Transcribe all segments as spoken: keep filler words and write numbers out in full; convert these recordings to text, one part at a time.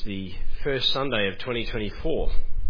the first Sunday of twenty twenty-four.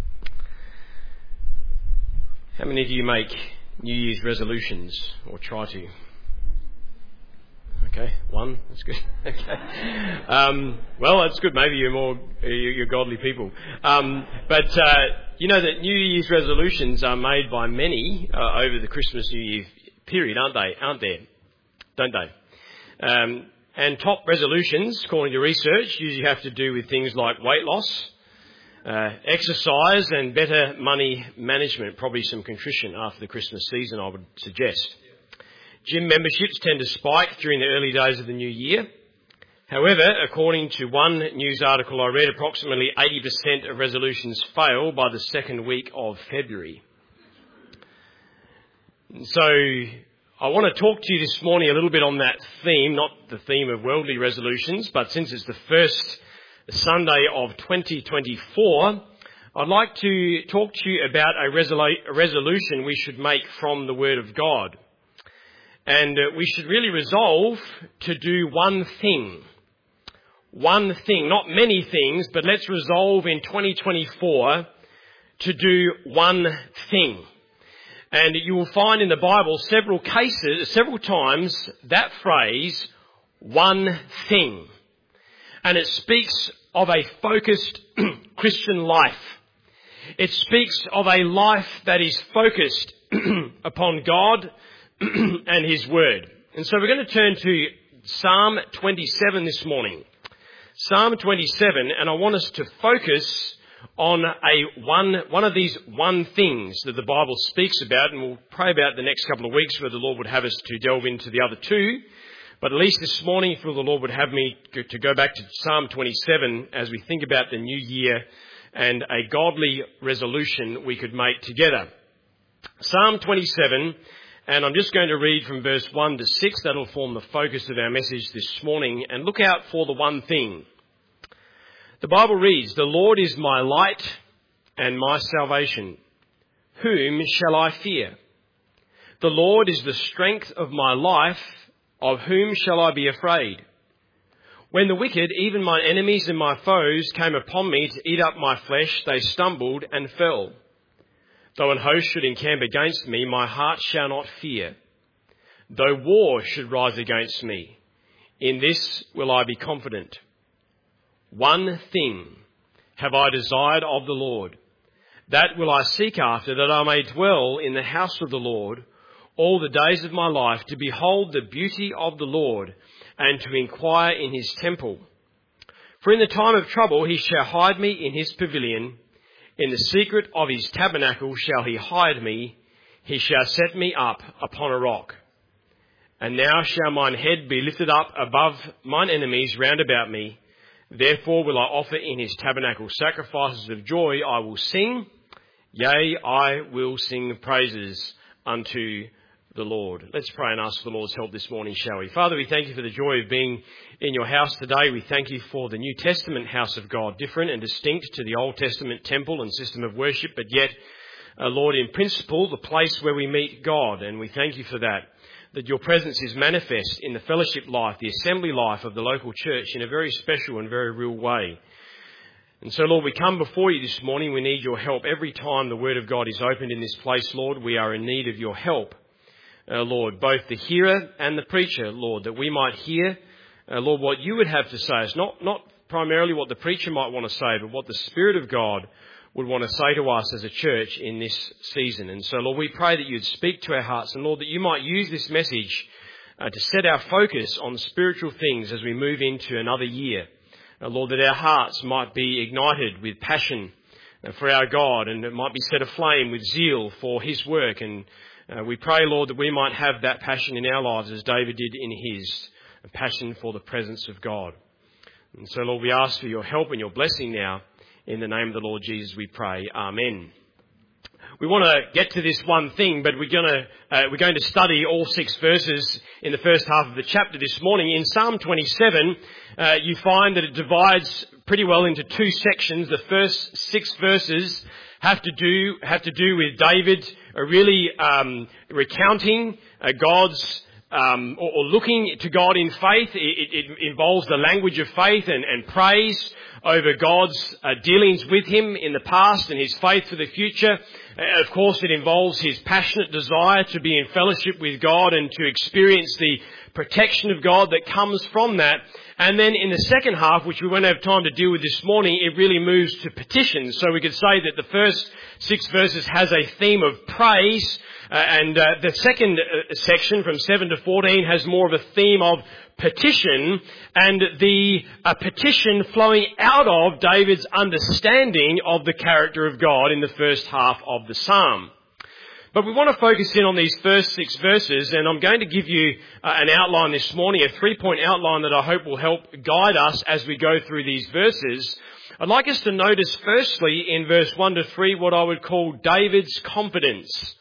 How many of you make New Year's resolutions, or try to? Okay, one, that's good. Okay. Um, well, that's good. Maybe you're more, you're godly people. Um, but, uh, you know that New Year's resolutions are made by many uh, over the Christmas New Year period, aren't they? Aren't there? Don't they? Um, and top resolutions, according to research, usually have to do with things like weight loss, uh, exercise and better money management, probably some contrition after the Christmas season, I would suggest. Gym memberships tend to spike during the early days of the new year. However, according to one news article I read, approximately eighty percent of resolutions fail by the second week of February. So I want to talk to you this morning a little bit on that theme, not the theme of worldly resolutions, but since it's the first Sunday of twenty twenty-four, I'd like to talk to you about a, resolu- a resolution we should make from the Word of God. And uh, we should really resolve to do one thing. One thing, not many things, but let's resolve in twenty twenty-four to do one thing. And you will find in the Bible several cases, several times, that phrase, one thing. And it speaks of a focused Christian life. It speaks of a life that is focused upon God and His Word. And so we're going to turn to Psalm twenty-seven this morning. Psalm twenty-seven, and I want us to focus on a one one of these one things that the Bible speaks about, and we'll pray about the next couple of weeks where the Lord would have us to delve into the other two. But at least this morning, I feel the Lord would have me to go back to Psalm twenty-seven as we think about the new year and a godly resolution we could make together. Psalm twenty-seven. And I'm just going to read from verse one to six. That'll form the focus of our message this morning. And look out for the one thing. The Bible reads, "The Lord is my light and my salvation. Whom shall I fear? The Lord is the strength of my life. Of whom shall I be afraid? When the wicked, even my enemies and my foes, came upon me to eat up my flesh, they stumbled and fell. Though an host should encamp against me, my heart shall not fear. Though war should rise against me, in this will I be confident. One thing have I desired of the Lord, that will I seek after, that I may dwell in the house of the Lord all the days of my life, to behold the beauty of the Lord, and to inquire in His temple. For in the time of trouble he shall hide me in His pavilion. In the secret of His tabernacle shall He hide me. He shall set me up upon a rock. And now shall mine head be lifted up above mine enemies round about me. Therefore will I offer in His tabernacle sacrifices of joy. I will sing, yea, I will sing praises unto the Lord." Let's pray and ask for the Lord's help this morning, shall we? Father, we thank You for the joy of being in Your house today. We thank You for the New Testament house of God, different and distinct to the Old Testament temple and system of worship, but yet, uh, Lord, in principle, the place where we meet God. And we thank You for that, that Your presence is manifest in the fellowship life, the assembly life of the local church in a very special and very real way. And so, Lord, we come before You this morning. We need Your help. Every time the Word of God is opened in this place, Lord, we are in need of Your help. Uh, Lord, both the hearer and the preacher, Lord, that we might hear, uh, Lord, what You would have to say. It's not, not primarily what the preacher might want to say, but what the Spirit of God would want to say to us as a church in this season. And so, Lord, we pray that You'd speak to our hearts, and Lord, that You might use this message uh, to set our focus on spiritual things as we move into another year. Uh, Lord, that our hearts might be ignited with passion uh, for our God, and it might be set aflame with zeal for His work. And Uh, we pray, Lord, that we might have that passion in our lives as David did in his, a passion for the presence of God. And so, Lord, we ask for Your help and Your blessing now. In the name of the Lord Jesus, we pray. Amen. We want to get to this one thing, but we're going to uh, we're going to study all six verses in the first half of the chapter this morning. In Psalm twenty-seven, uh, you find that it divides pretty well into two sections. The first six verses have to do have to do with David uh, really um, recounting uh, God's um, or, or looking to God in faith. It, it, it involves the language of faith and, and praise over God's uh, dealings with him in the past and his faith for the future. Uh, of course, it involves his passionate desire to be in fellowship with God and to experience the protection of God that comes from that. And then in the second half, which we won't have time to deal with this morning, it really moves to petitions. So we could say that the first six verses has a theme of praise, uh, and uh, the second uh, section from seven to fourteen has more of a theme of petition, and the uh, petition flowing out of David's understanding of the character of God in the first half of the psalm. But we want to focus in on these first six verses, and I'm going to give you uh, an outline this morning, a three-point outline that I hope will help guide us as we go through these verses. I'd like us to notice firstly in verse one to three what I would call David's confidence.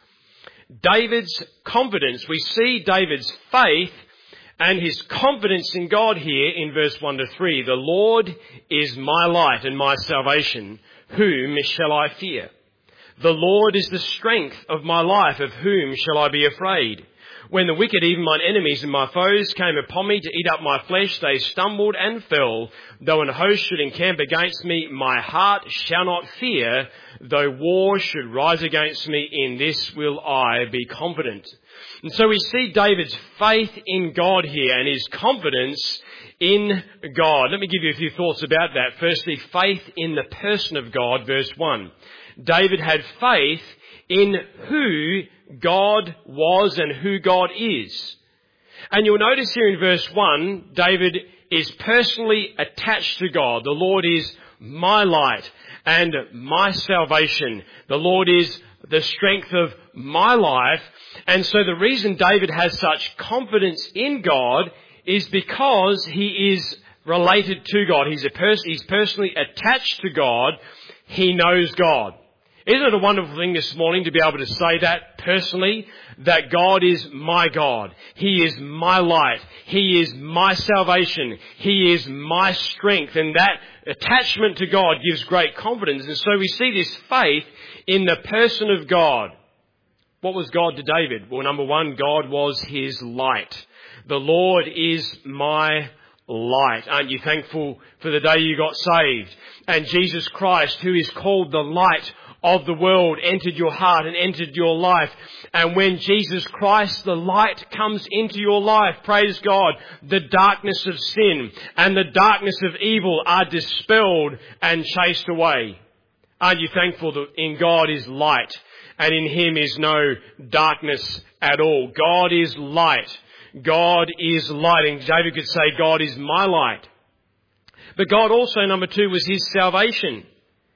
David's confidence. We see David's faith and his confidence in God here in verse one to three. The Lord is my light and my salvation. Whom shall I fear? The Lord is the strength of my life. Of whom shall I be afraid? When the wicked, even mine enemies and my foes, came upon me to eat up my flesh, they stumbled and fell. Though an host should encamp against me, my heart shall not fear. Though war should rise against me, in this will I be confident. And so we see David's faith in God here and his confidence in God. Let me give you a few thoughts about that. Firstly, faith in the person of God, verse one. David had faith in who God was and who God is. And you'll notice here in verse one, David is personally attached to God. The Lord is my light and my salvation. The Lord is the strength of my life. And so the reason David has such confidence in God is because he is related to God. He's a person, he's personally attached to God. He knows God. Isn't it a wonderful thing this morning to be able to say that personally, that God is my God. He is my light. He is my salvation. He is my strength. And that attachment to God gives great confidence. And so we see this faith in the person of God. What was God to David? Well, number one, God was his light. The Lord is my light. Aren't you thankful for the day you got saved? And Jesus Christ, who is called the light of the world, entered your heart and entered your life. And when Jesus Christ, the light, comes into your life, praise God, the darkness of sin and the darkness of evil are dispelled and chased away. Aren't you thankful that in God is light and in him is no darkness at all? God is light. God is light. And David could say, God is my light. But God also, number two, was his salvation.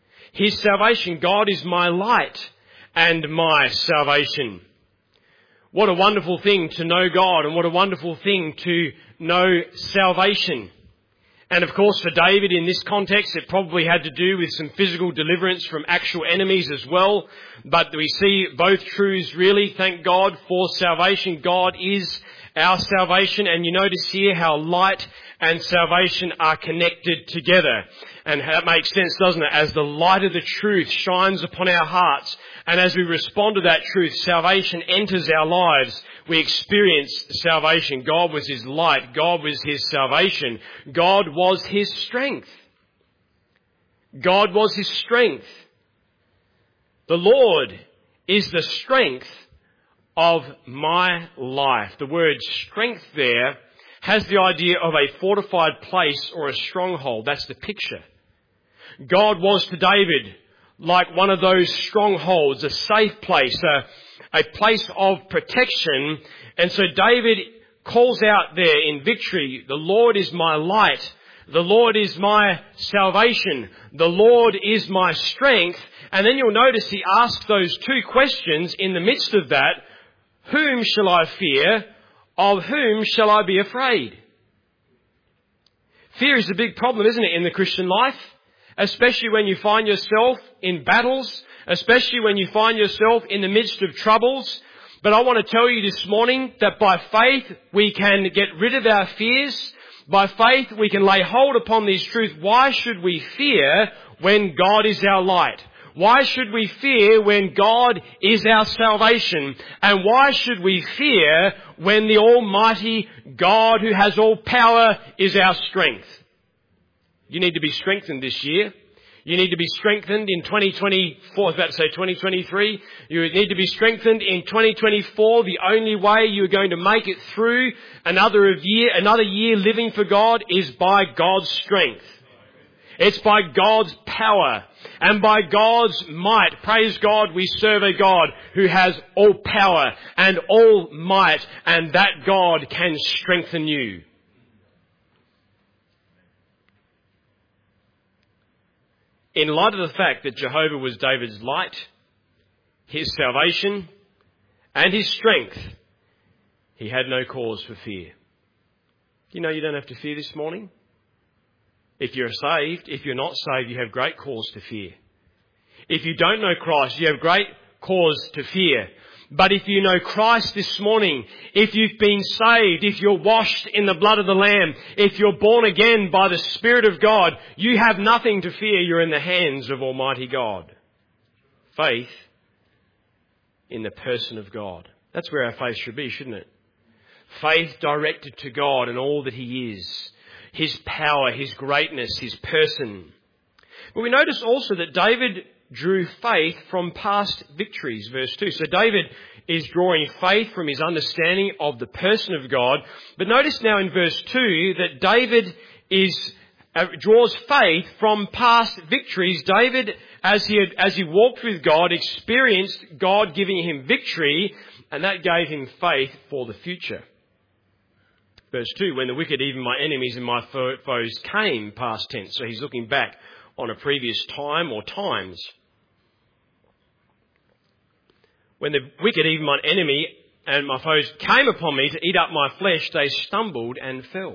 His salvation. God is my light and my salvation. What a wonderful thing to know God, and what a wonderful thing to know salvation. And of course for David in this context it probably had to do with some physical deliverance from actual enemies as well. But we see both truths really, thank God for salvation. God is our salvation, and you notice here how light and salvation are connected together. And that makes sense, doesn't it? As the light of the truth shines upon our hearts, and as we respond to that truth, salvation enters our lives. We experience salvation. God was his light. God was his salvation. God was his strength. God was his strength. The Lord is the strength of my life. The word strength there has the idea of a fortified place or a stronghold. That's the picture. God was to David like one of those strongholds, a safe place, a, a place of protection. And so David calls out there in victory, the Lord is my light. The Lord is my salvation. The Lord is my strength. And then you'll notice he asks those two questions in the midst of that. Whom shall I fear? Of whom shall I be afraid? Fear is a big problem, isn't it, in the Christian life? Especially when you find yourself in battles, especially when you find yourself in the midst of troubles. But I want to tell you this morning that by faith we can get rid of our fears. By faith we can lay hold upon this truth. Why should we fear when God is our light? Why should we fear when God is our salvation? And why should we fear when the Almighty God who has all power is our strength? You need to be strengthened this year. You need to be strengthened in twenty twenty-four. I was about to say twenty twenty-three. You need to be strengthened in twenty twenty-four. The only way you're going to make it through another year, another year living for God is by God's strength. It's by God's power and by God's might. Praise God, we serve a God who has all power and all might, and that God can strengthen you. In light of the fact that Jehovah was David's light, his salvation, and his strength, he had no cause for fear. You know you don't have to fear this morning? If you're saved, if you're not saved, you have great cause to fear. If you don't know Christ, you have great cause to fear. But if you know Christ this morning, if you've been saved, if you're washed in the blood of the Lamb, if you're born again by the Spirit of God, you have nothing to fear. You're in the hands of Almighty God. Faith in the person of God. That's where our faith should be, shouldn't it? Faith directed to God and all that He is. His power, His greatness, His person. But we notice also that David drew faith from past victories, verse two. So David is drawing faith from his understanding of the person of God. But notice now in verse two that David is uh, draws faith from past victories. David, as he had, as he walked with God, experienced God giving him victory, and that gave him faith for the future. Verse two, when the wicked, even my enemies and my foes came, past tense. So he's looking back on a previous time or times. When the wicked, even my enemy and my foes came upon me to eat up my flesh, they stumbled and fell.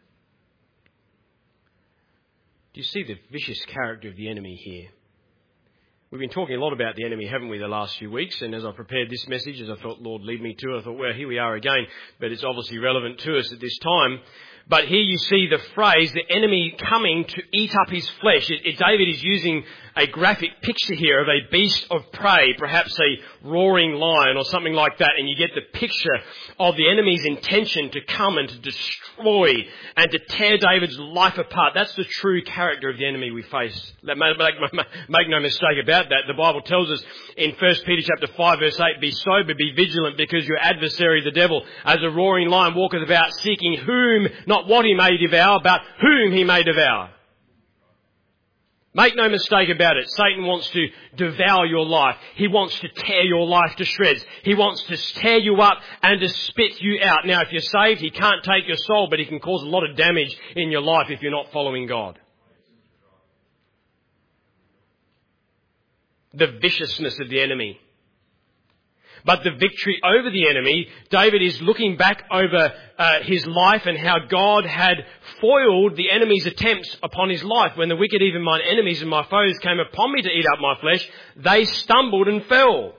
Do you see the vicious character of the enemy here? We've been talking a lot about the enemy, haven't we, the last few weeks? And as I prepared this message, as I felt Lord lead me to, I thought, well, here we are again. But it's obviously relevant to us at this time. But here you see the phrase, the enemy coming to eat up his flesh. It, it, David is using a graphic picture here of a beast of prey, perhaps a roaring lion or something like that. And you get the picture of the enemy's intention to come and to destroy and to tear David's life apart. That's the true character of the enemy we face. Make, make, make no mistake about that. The Bible tells us in First Peter chapter five verse eight, be sober, be vigilant, because your adversary, the devil, as a roaring lion, walketh about seeking whom, not what he may devour, but whom he may devour. Make no mistake about it. Satan wants to devour your life. He wants to tear your life to shreds. He wants to tear you up and to spit you out. Now, if you're saved, he can't take your soul, but he can cause a lot of damage in your life if you're not following God. The viciousness of the enemy. But the victory over the enemy, David is looking back over uh, his life and how God had foiled the enemy's attempts upon his life. When the wicked, even mine enemies and my foes, came upon me to eat up my flesh, they stumbled and fell.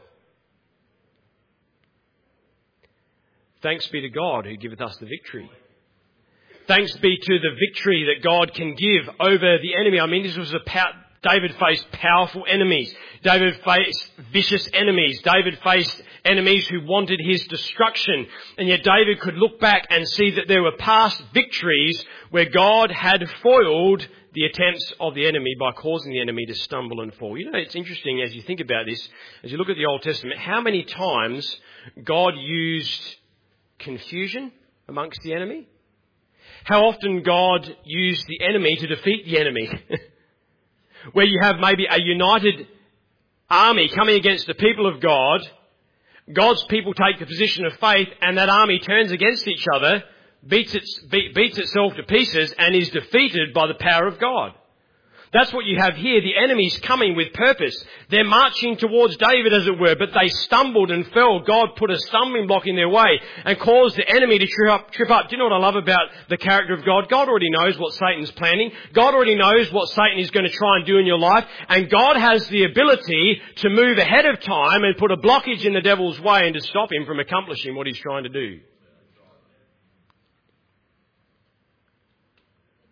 Thanks be to God who giveth us the victory. Thanks be to the victory that God can give over the enemy. I mean, this was a power. David faced powerful enemies. David faced vicious enemies. David faced enemies who wanted his destruction. And yet David could look back and see that there were past victories where God had foiled the attempts of the enemy by causing the enemy to stumble and fall. You know, it's interesting as you think about this, as you look at the Old Testament, how many times God used confusion amongst the enemy? How often God used the enemy to defeat the enemy? Where you have maybe a united army coming against the people of God, God's people take the position of faith, and that army turns against each other, beats, its, be, beats itself to pieces, and is defeated by the power of God. That's what you have here. The enemy's coming with purpose. They're marching towards David, as it were, but they stumbled and fell. God put a stumbling block in their way and caused the enemy to trip up. Trip up. Do you know what I love about the character of God? God already knows what Satan's planning. God already knows what Satan is going to try and do in your life. And God has the ability to move ahead of time and put a blockage in the devil's way and to stop him from accomplishing what he's trying to do.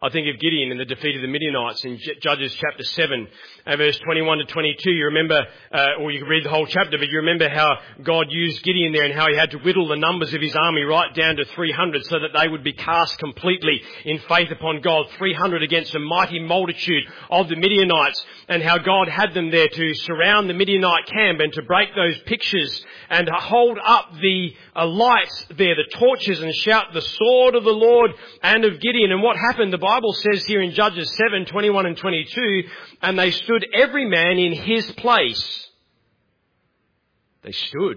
I think of Gideon and the defeat of the Midianites in Judges chapter seven, and verse twenty-one to twenty-two. You remember, uh, or you can read the whole chapter, but you remember how God used Gideon there and how he had to whittle the numbers of his army right down to three hundred so that they would be cast completely in faith upon God. three hundred against a mighty multitude of the Midianites, and how God had them there to surround the Midianite camp and to break those pictures and to hold up the uh, lights there, the torches, and shout the sword of the Lord and of Gideon. And what happened? The Bible says here in Judges seven, twenty-one and twenty-two, and they stood every man in his place. They stood.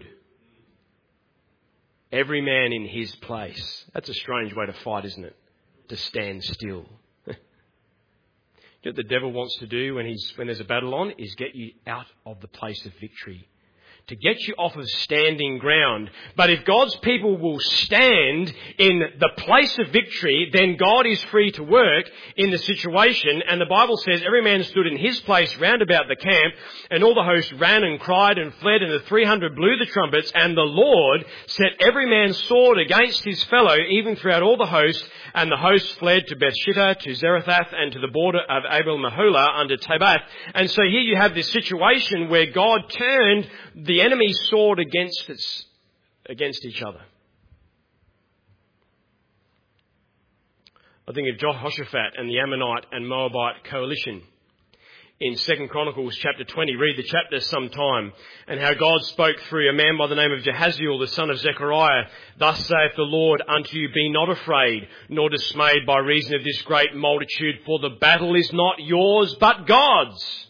Every man in his place. That's a strange way to fight, isn't it? To stand still. You know what the devil wants to do when he's when there's a battle on? Is get you out of the place of victory. To get you off of standing ground. But if God's people will stand in the place of victory, then God is free to work in the situation. And the Bible says every man stood in his place round about the camp, and all the host ran and cried and fled, and the three hundred blew the trumpets, and the Lord set every man's sword against his fellow, even throughout all the host. And the host fled to Bethshittah, to Zarephath, and to the border of Abel-Meholah under Tabath. And so here you have this situation where God turned the enemy's sword against its, against each other. I think of Jehoshaphat and the Ammonite and Moabite coalition. In Second Chronicles chapter twenty, read the chapter sometime, and how God spoke through a man by the name of Jehaziel, the son of Zechariah. Thus saith the Lord unto you, be not afraid, nor dismayed by reason of this great multitude, for the battle is not yours, but God's.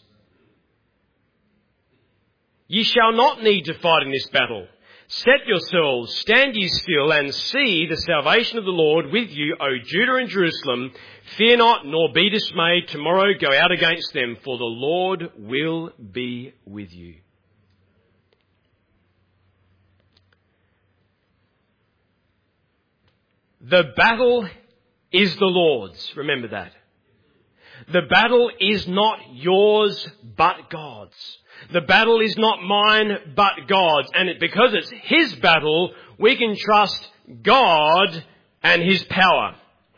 Ye shall not need to fight in this battle. Set yourselves, stand ye still, and see the salvation of the Lord with you, O Judah and Jerusalem. Fear not, nor be dismayed. Tomorrow go out against them, for the Lord will be with you. The battle is the Lord's. Remember that. The battle is not yours, but God's. The battle is not mine, but God's. And it, because it's His battle, we can trust God and His power.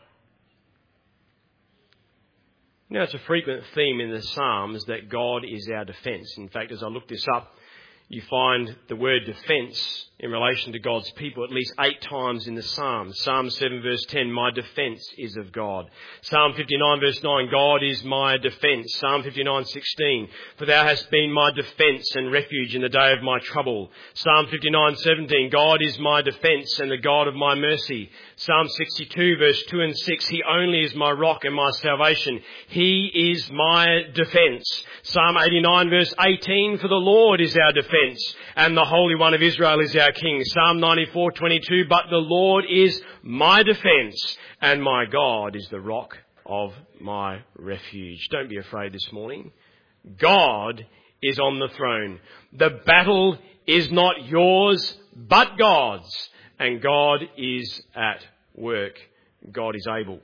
Now, it's a frequent theme in the Psalms that God is our defence. In fact, as I look this up, you find the word defence in relation to God's people at least eight times in the Psalms. Psalm seven verse ten, my defence is of God. Psalm fifty-nine verse nine, God is my defence. Psalm fifty-nine sixteen, for thou hast been my defence and refuge in the day of my trouble. Psalm fifty-nine seventeen, God is my defence and the God of my mercy. Psalm sixty-two verse two and six, He only is my rock and my salvation. He is my defence. Psalm eighty-nine verse eighteen, for the Lord is our defence and the Holy One of Israel is our King. Psalm ninety-four twenty-two, but the Lord is my defence and my God is the rock of my refuge. Don't be afraid this morning. God is on the throne. The battle is not yours, but God's. And God is at work. God is able.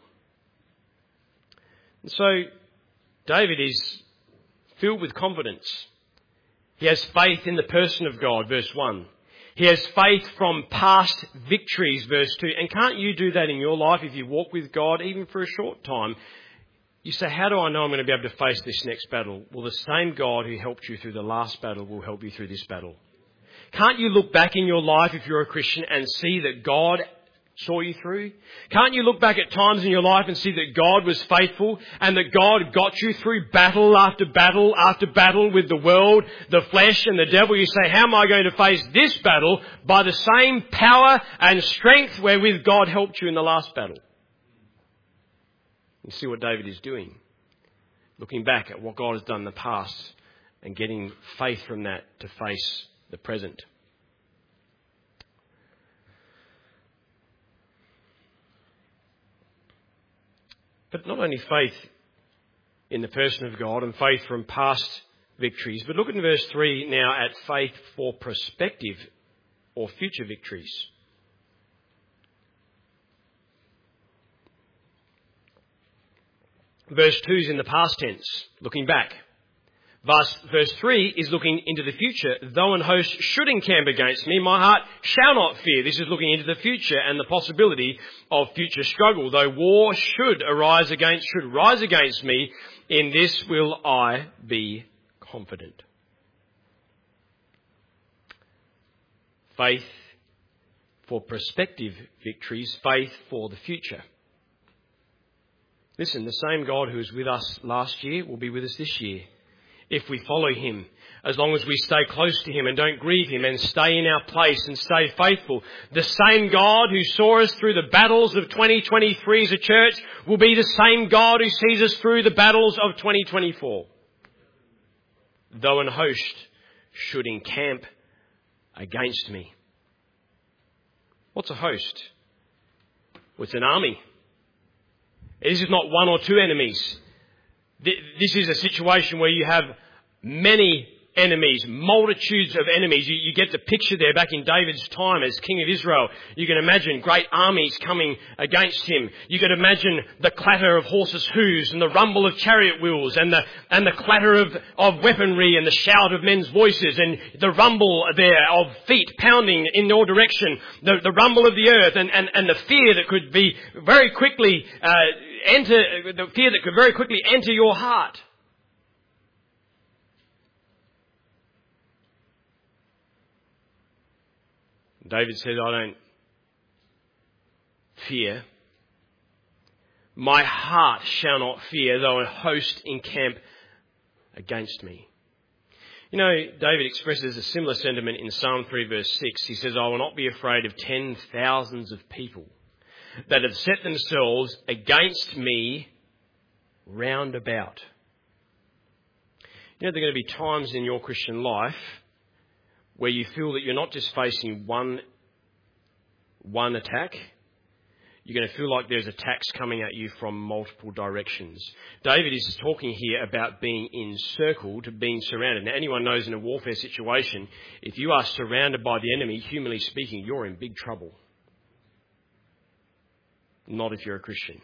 And so David is filled with confidence. He has faith in the person of God, verse one. He has faith from past victories, verse two. And can't you do that in your life if you walk with God, even for a short time? You say, how do I know I'm going to be able to face this next battle? Well, the same God who helped you through the last battle will help you through this battle. Can't you look back in your life if you're a Christian and see that God saw you through? Can't you look back at times in your life and see that God was faithful and that God got you through battle after battle after battle with the world, the flesh and the devil? You say, how am I going to face this battle? By the same power and strength wherewith God helped you in the last battle. You see what David is doing. Looking back at what God has done in the past and getting faith from that to face the present. But not only faith in the person of God and faith from past victories, but look at verse three now at faith for prospective or future victories. Verse two is in the past tense, looking back. Verse, verse three is looking into the future. Though an host should encamp against me, my heart shall not fear. This is looking into the future and the possibility of future struggle. Though war should arise against, should rise against me, in this will I be confident. Faith for prospective victories, faith for the future. Listen, the same God who was with us last year will be with us this year, if we follow him, as long as we stay close to him and don't grieve him and stay in our place and stay faithful. The same God who saw us through the battles of twenty twenty-three as a church will be the same God who sees us through the battles of twenty twenty-four. Though an host should encamp against me. What's a host? Well, it's an army. This is not one or two enemies. This is a situation where you have many enemies, multitudes of enemies. You, you get the picture there back in David's time as king of Israel. You can imagine great armies coming against him. You can imagine the clatter of horses' hooves and the rumble of chariot wheels and the and the clatter of, of weaponry and the shout of men's voices and the rumble there of feet pounding in your direction, the, the rumble of the earth and, and, and the fear that could be very quickly uh, enter, the fear that could very quickly enter your heart. David said, I don't fear. My heart shall not fear, though a host encamp against me. You know, David expresses a similar sentiment in Psalm three verse six. He says, I will not be afraid of ten thousands of people that have set themselves against me round about. You know, there are going to be times in your Christian life where you feel that you're not just facing one, one attack. You're going to feel like there's attacks coming at you from multiple directions. David is talking here about being encircled, being surrounded. Now, anyone knows in a warfare situation, if you are surrounded by the enemy, humanly speaking, you're in big trouble. Not if you're a Christian.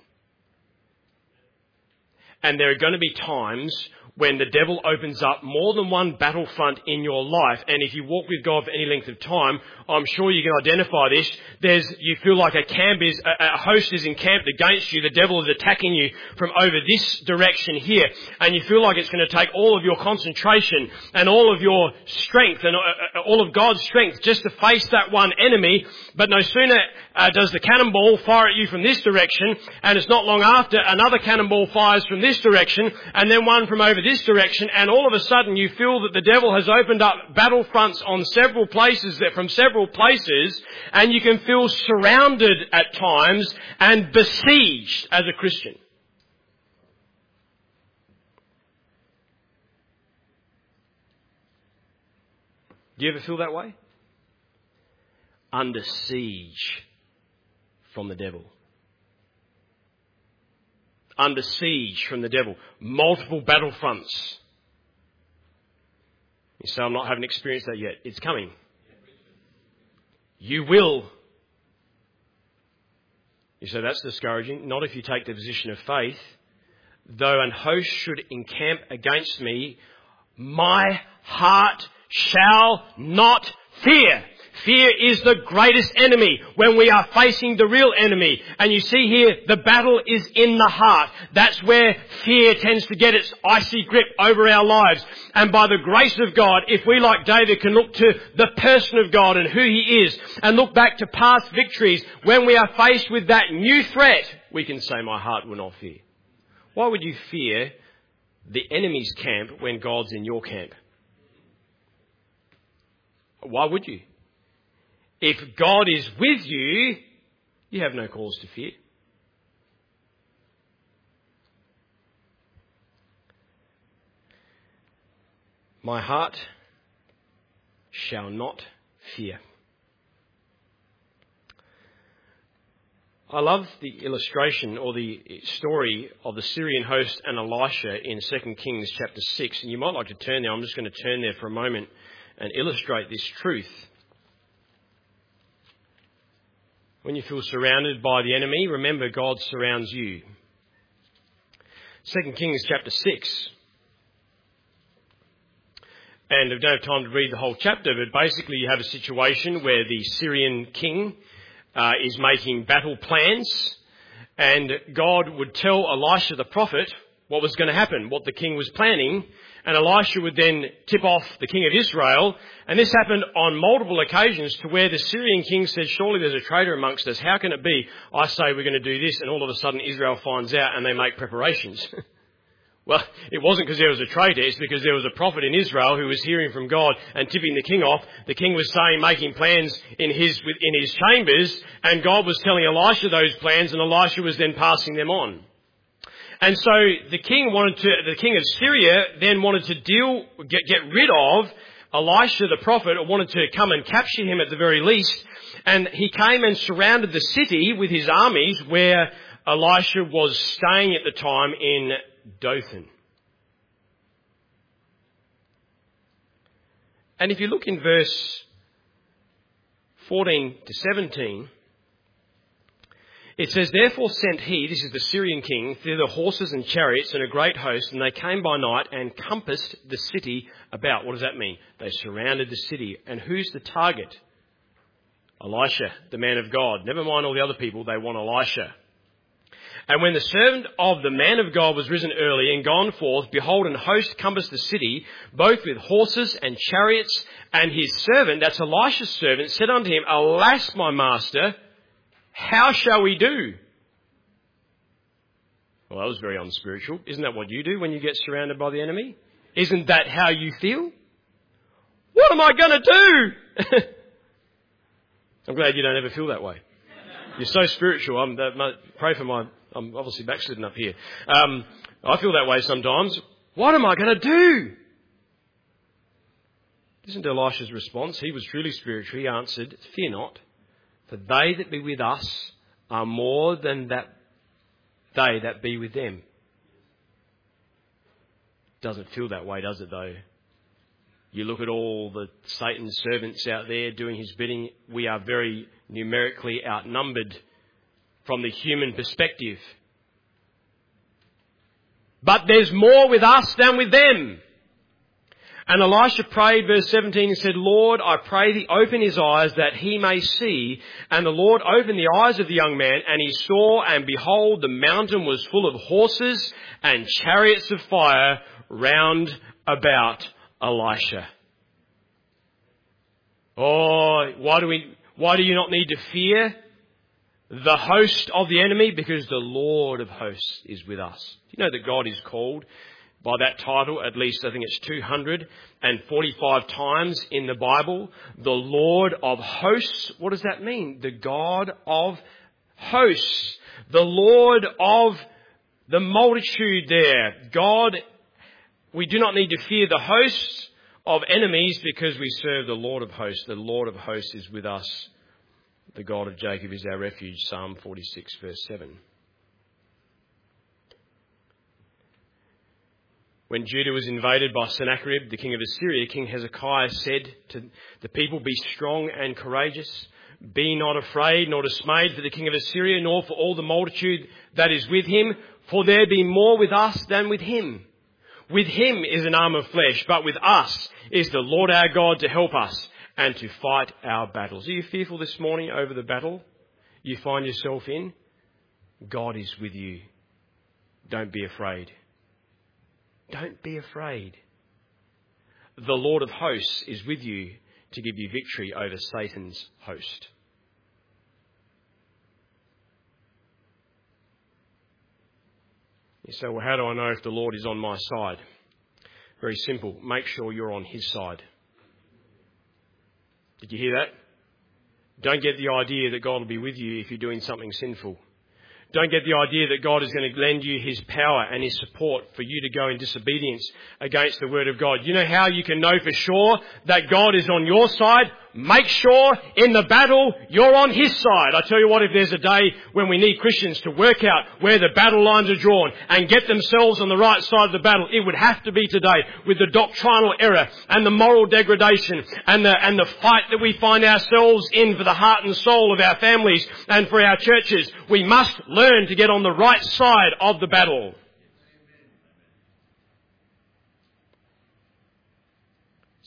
And there are going to be times when the devil opens up more than one battlefront in your life. And if you walk with God for any length of time, I'm sure you can identify this. There's, you feel like a camp is, a, a host is encamped against you. The devil is attacking you from over this direction here. And you feel like it's going to take all of your concentration and all of your strength and uh, all of God's strength just to face that one enemy. But no sooner uh, does the cannonball fire at you from this direction, and it's not long after another cannonball fires from this direction, and then one from over this direction, and all of a sudden you feel that the devil has opened up battle fronts on several places, that from several places, and you can feel surrounded at times and besieged as a Christian. Do you ever feel that way? Under siege from the devil. Under siege from the devil. Multiple battle fronts. You say, I'm not having experienced that yet. It's coming. You will. You say, that's discouraging. Not if you take the position of faith. Though an host should encamp against me, my heart shall not fear. Fear is the greatest enemy when we are facing the real enemy. And you see here, the battle is in the heart. That's where fear tends to get its icy grip over our lives. And by the grace of God, if we, like David, can look to the person of God and who he is, and look back to past victories, when we are faced with that new threat, we can say, my heart will not fear. Why would you fear the enemy's camp when God's in your camp? Why would you? If God is with you, you have no cause to fear. My heart shall not fear. I love the illustration or the story of the Syrian host and Elisha in Second Kings chapter six. And you might like to turn there. I'm just going to turn there for a moment and illustrate this truth. When you feel surrounded by the enemy, remember God surrounds you. Second Kings chapter six. And I don't have time to read the whole chapter, but basically you have a situation where the Syrian king uh, is making battle plans, and God would tell Elisha the prophet what was going to happen, what the king was planning, and Elisha would then tip off the king of Israel. And this happened on multiple occasions to where the Syrian king said, surely there's a traitor amongst us. How can it be? I say we're going to do this, and all of a sudden Israel finds out and they make preparations. Well, it wasn't because there was a traitor, it's because there was a prophet in Israel who was hearing from God and tipping the king off. The king was saying, making plans in his, in his chambers, and God was telling Elisha those plans, and Elisha was then passing them on. And so the king wanted to, the king of Syria then wanted to deal, get, get rid of Elisha the prophet, or wanted to come and capture him at the very least. And he came and surrounded the city with his armies where Elisha was staying at the time in Dothan. And if you look in verse fourteen to seventeen, it says, therefore sent he, this is the Syrian king, thither horses and chariots and a great host, and they came by night and compassed the city about. What does that mean? They surrounded the city. And who's the target? Elisha, the man of God. Never mind all the other people, they want Elisha. And when the servant of the man of God was risen early and gone forth, behold, an host compassed the city, both with horses and chariots, and his servant, that's Elisha's servant, said unto him, alas, my master, how shall we do? Well, that was very unspiritual. Isn't that what you do when you get surrounded by the enemy? Isn't that how you feel? What am I going to do? I'm glad you don't ever feel that way. You're so spiritual. I'm, uh, pray for my... I'm obviously backslidden up here. Um, I feel that way sometimes. What am I going to do? Listen to Elisha's response. He was truly spiritual. He answered, fear not, for they that be with us are more than that they that be with them. Doesn't feel that way, does it though? You look at all the Satan's servants out there doing his bidding. We are very numerically outnumbered from the human perspective. But there's more with us than with them. And Elisha prayed, verse seventeen, and said, Lord, I pray thee, open his eyes that he may see. And the Lord opened the eyes of the young man, and he saw, and behold, the mountain was full of horses and chariots of fire round about Elisha. Oh, why do we, why do you not need to fear the host of the enemy? Because the Lord of hosts is with us. You know that God is called by that title, at least I think it's two hundred forty-five times in the Bible. The Lord of hosts. What does that mean? The God of hosts. The Lord of the multitude there. God, we do not need to fear the hosts of enemies because we serve the Lord of hosts. The Lord of hosts is with us. The God of Jacob is our refuge. Psalm forty-six verse seven. When Judah was invaded by Sennacherib, the king of Assyria, King Hezekiah said to the people, be strong and courageous. Be not afraid nor dismayed for the king of Assyria, nor for all the multitude that is with him. For there be more with us than with him. With him is an arm of flesh, but with us is the Lord our God to help us and to fight our battles. Are you fearful this morning over the battle you find yourself in? God is with you. Don't be afraid. Don't be afraid. The Lord of hosts is with you to give you victory over Satan's host. You say, well, how do I know if the Lord is on my side? Very simple. Make sure you're on his side. Did you hear that? Don't get the idea that God will be with you if you're doing something sinful. Don't get the idea that God is going to lend you his power and his support for you to go in disobedience against the word of God. You know how you can know for sure that God is on your side? Make sure in the battle you're on his side. I tell you what, if there's a day when we need Christians to work out where the battle lines are drawn and get themselves on the right side of the battle, it would have to be today with the doctrinal error and the moral degradation and the, and the fight that we find ourselves in for the heart and soul of our families and for our churches. We must learn to get on the right side of the battle.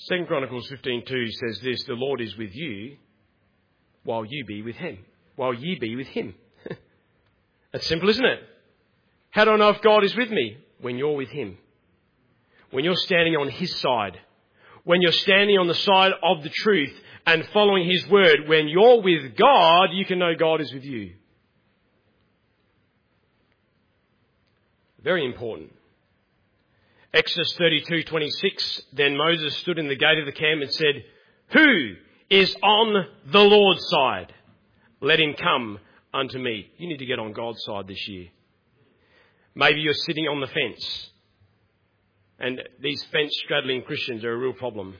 Second Chronicles fifteen two says this, the Lord is with you while you be with him. While ye be with him. That's simple, isn't it? How do I know if God is with me? When you're with him. When you're standing on his side. When you're standing on the side of the truth and following his word. When you're with God, you can know God is with you. Very important. Exodus thirty-two twenty-six, then Moses stood in the gate of the camp and said, who is on the Lord's side? Let him come unto me. You need to get on God's side this year. Maybe you're sitting on the fence. And these fence-straddling Christians are a real problem.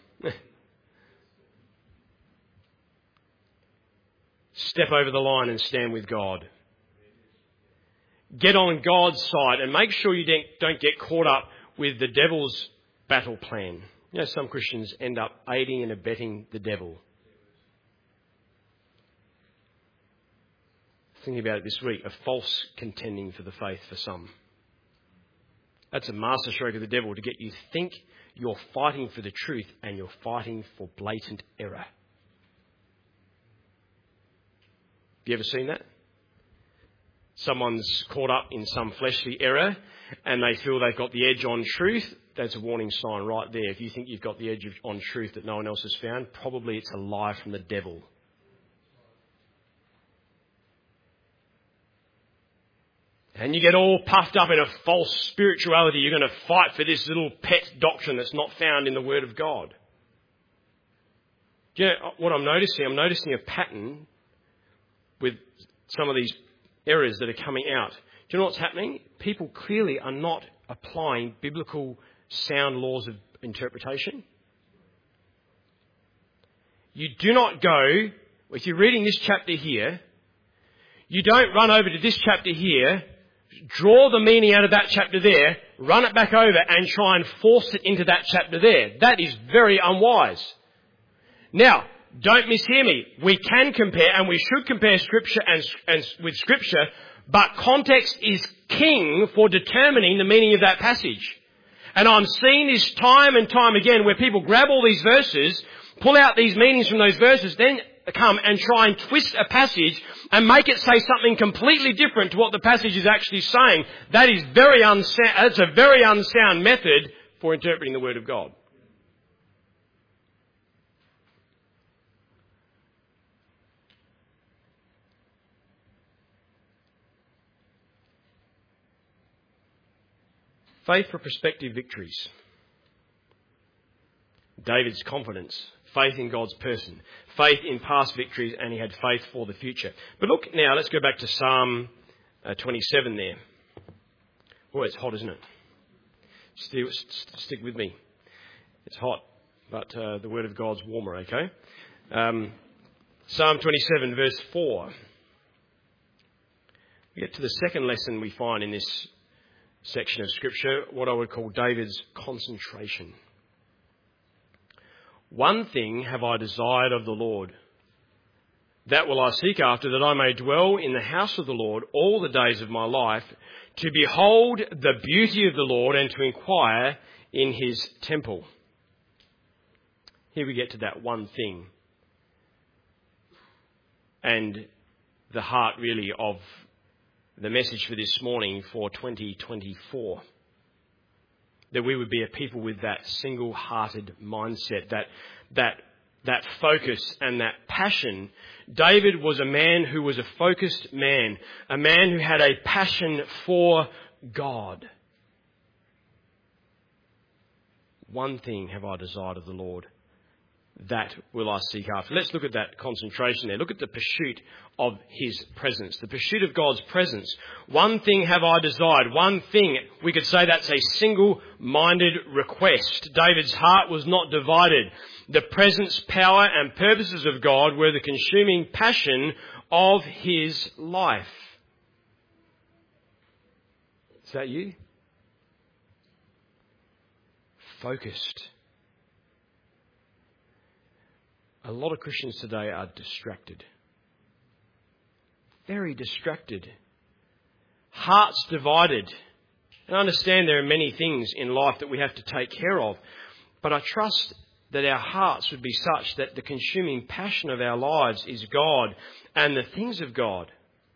Step over the line and stand with God. Get on God's side and make sure you don't get caught up with the devil's battle plan. You know, some Christians end up aiding and abetting the devil. Thinking about it this week, a false contending for the faith for some. That's a masterstroke of the devil to get you to think you're fighting for the truth and you're fighting for blatant error. Have you ever seen that? Someone's caught up in some fleshly error and they feel they've got the edge on truth. That's a warning sign right there. If you think you've got the edge on truth that no one else has found, probably it's a lie from the devil. And you get all puffed up in a false spirituality. You're going to fight for this little pet doctrine that's not found in the Word of God. Do you know what I'm noticing? I'm noticing a pattern with some of these errors that are coming out. Do you know what's happening? People clearly are not applying biblical sound laws of interpretation. You do not go, if you're reading this chapter here, you don't run over to this chapter here, draw the meaning out of that chapter there, run it back over and try and force it into that chapter there. That is very unwise. Now, don't mishear me. We can compare and we should compare Scripture and, and with Scripture, but context is king for determining the meaning of that passage. And I'm seeing this time and time again where people grab all these verses, pull out these meanings from those verses, then come and try and twist a passage and make it say something completely different to what the passage is actually saying. That is very unsound. That's a very unsound method for interpreting the Word of God. Faith for prospective victories. David's confidence. Faith in God's person. Faith in past victories, and he had faith for the future. But look now, let's go back to Psalm uh, twenty-seven there. Oh, it's hot, isn't it? Still, st- stick with me. It's hot, but uh, the Word of God's warmer, okay? Um, Psalm twenty-seven, verse four. We get to the second lesson we find in this section of Scripture, what I would call David's concentration. One thing have I desired of the Lord, that will I seek after, that I may dwell in the house of the Lord all the days of my life, to behold the beauty of the Lord and to inquire in his temple. Here we get to that one thing. And the heart really of the message for this morning for twenty twenty-four. That we would be a people with that single-hearted mindset, that that that focus and that passion. David was a man who was a focused man, a man who had a passion for God. One thing have I desired of the Lord, that will I seek after. Let's look at that concentration there. Look at the pursuit of his presence, the pursuit of God's presence. One thing have I desired. One thing, we could say that's a single-minded request. David's heart was not divided. The presence, power and purposes of God were the consuming passion of his life. Is that you? Focused. A lot of Christians today are distracted. Very distracted. Hearts divided. And I understand there are many things in life that we have to take care of. But I trust that our hearts would be such that the consuming passion of our lives is God and the things of God.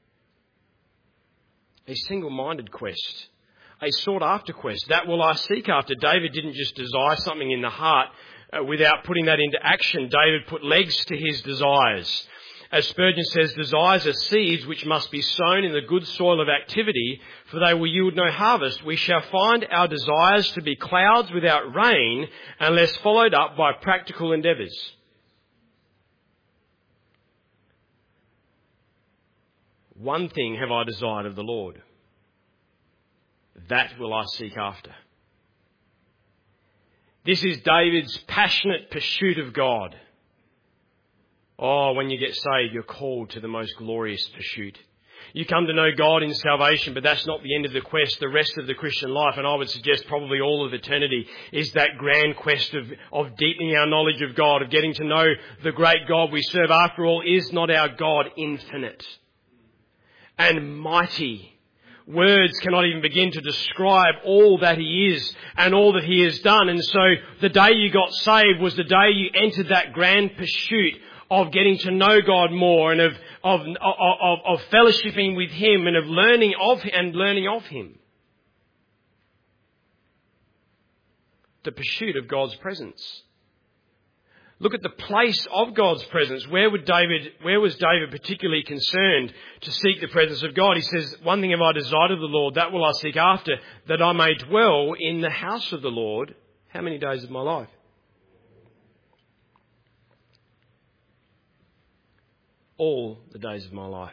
A single-minded quest, a sought-after quest. That will I seek after. David didn't just desire something in the heart uh, without putting that into action. David put legs to his desires. As Spurgeon says, desires are seeds which must be sown in the good soil of activity, for they will yield no harvest. We shall find our desires to be clouds without rain unless followed up by practical endeavours. One thing have I desired of the Lord, that will I seek after. This is David's passionate pursuit of God. Oh, when you get saved, you're called to the most glorious pursuit. You come to know God in salvation, but that's not the end of the quest. The rest of the Christian life, and I would suggest probably all of eternity, is that grand quest of, of deepening our knowledge of God, of getting to know the great God we serve. After all, is not our God infinite and mighty? Words cannot even begin to describe all that he is and all that he has done. And so the day you got saved was the day you entered that grand pursuit of getting to know God more and of, of, of, of fellowshipping with him and of learning of and learning of him. The pursuit of God's presence. Look at the place of God's presence. Where would David, where was David particularly concerned to seek the presence of God? He says, one thing have I desired of the Lord, that will I seek after, that I may dwell in the house of the Lord. How many days of my life? All the days of my life.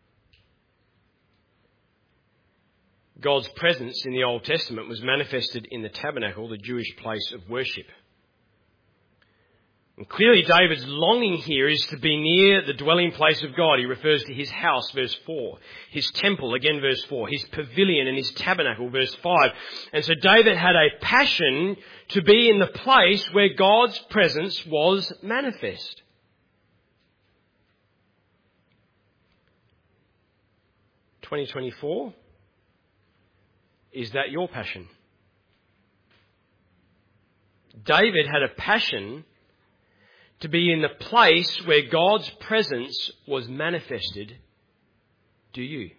God's presence in the Old Testament was manifested in the tabernacle, the Jewish place of worship. And clearly David's longing here is to be near the dwelling place of God. He refers to his house, verse four. His temple, again, verse four. His pavilion and his tabernacle, verse five. And so David had a passion to be in the place where God's presence was manifest. twenty twenty-four, is that your passion? David had a passion to be in the place where God's presence was manifested. Do you?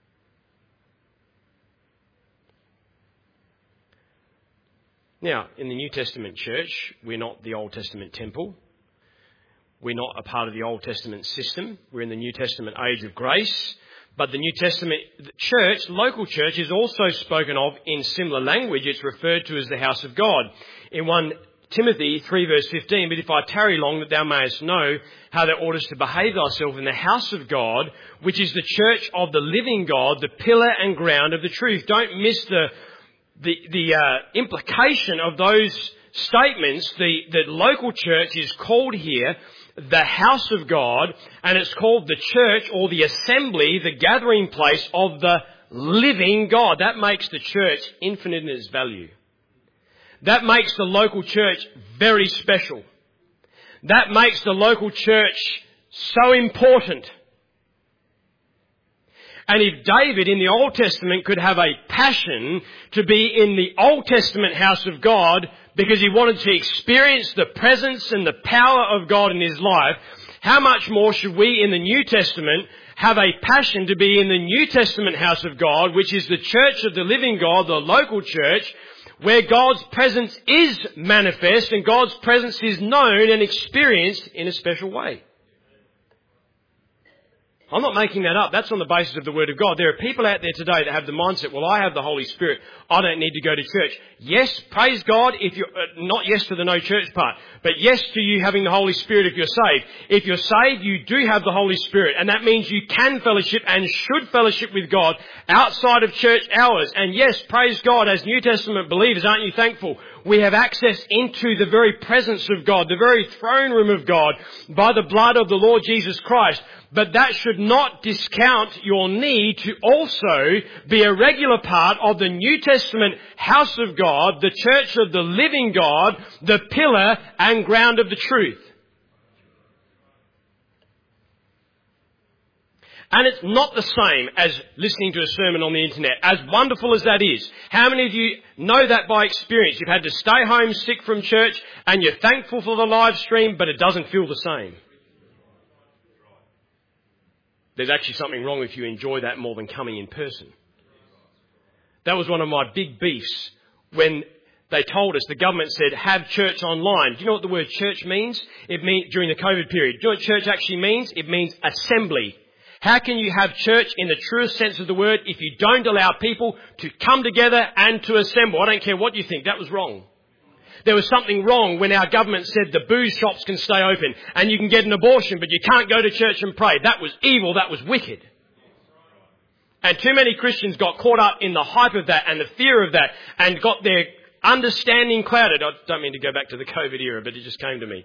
Now, in the New Testament church, we're not the Old Testament temple. We're not a part of the Old Testament system. We're in the New Testament age of grace. But the New Testament church, local church, is also spoken of in similar language. It's referred to as the house of God. In First Timothy three verse fifteen, but if I tarry long that thou mayest know how thou oughtest to behave thyself in the house of God, which is the church of the living God, the pillar and ground of the truth. Don't miss the the, the uh, implication of those statements. The, the local church is called here the house of God, and it's called the church or the assembly, the gathering place of the living God. That makes the church infinite in its value. That makes the local church very special. That makes the local church so important. And if David in the Old Testament could have a passion to be in the Old Testament house of God because he wanted to experience the presence and the power of God in his life, how much more should we in the New Testament have a passion to be in the New Testament house of God, which is the church of the living God, the local church, where God's presence is manifest and God's presence is known and experienced in a special way. I'm not making that up. That's on the basis of the Word of God. There are people out there today that have the mindset, well, I have the Holy Spirit. I don't need to go to church. Yes, praise God, if you're, uh, not yes to the no church part, but yes to you having the Holy Spirit if you're saved. If you're saved, you do have the Holy Spirit. And that means you can fellowship and should fellowship with God outside of church hours. And yes, praise God, as New Testament believers, aren't you thankful? We have access into the very presence of God, the very throne room of God, by the blood of the Lord Jesus Christ. But that should not discount your need to also be a regular part of the New Testament house of God, the church of the living God, the pillar and ground of the truth. And it's not the same as listening to a sermon on the internet, as wonderful as that is. How many of you know that by experience? You've had to stay home sick from church and you're thankful for the live stream, but it doesn't feel the same. There's actually something wrong if you enjoy that more than coming in person. That was one of my big beefs when they told us, the government said, have church online. Do you know what the word church means? It means during the COVID period. Do you know what church actually means? It means assembly. How can you have church in the truest sense of the word if you don't allow people to come together and to assemble? I don't care what you think. That was wrong. There was something wrong when our government said the booze shops can stay open and you can get an abortion, but you can't go to church and pray. That was evil. That was wicked. And too many Christians got caught up in the hype of that and the fear of that and got their understanding clouded. I don't mean to go back to the COVID era, but it just came to me.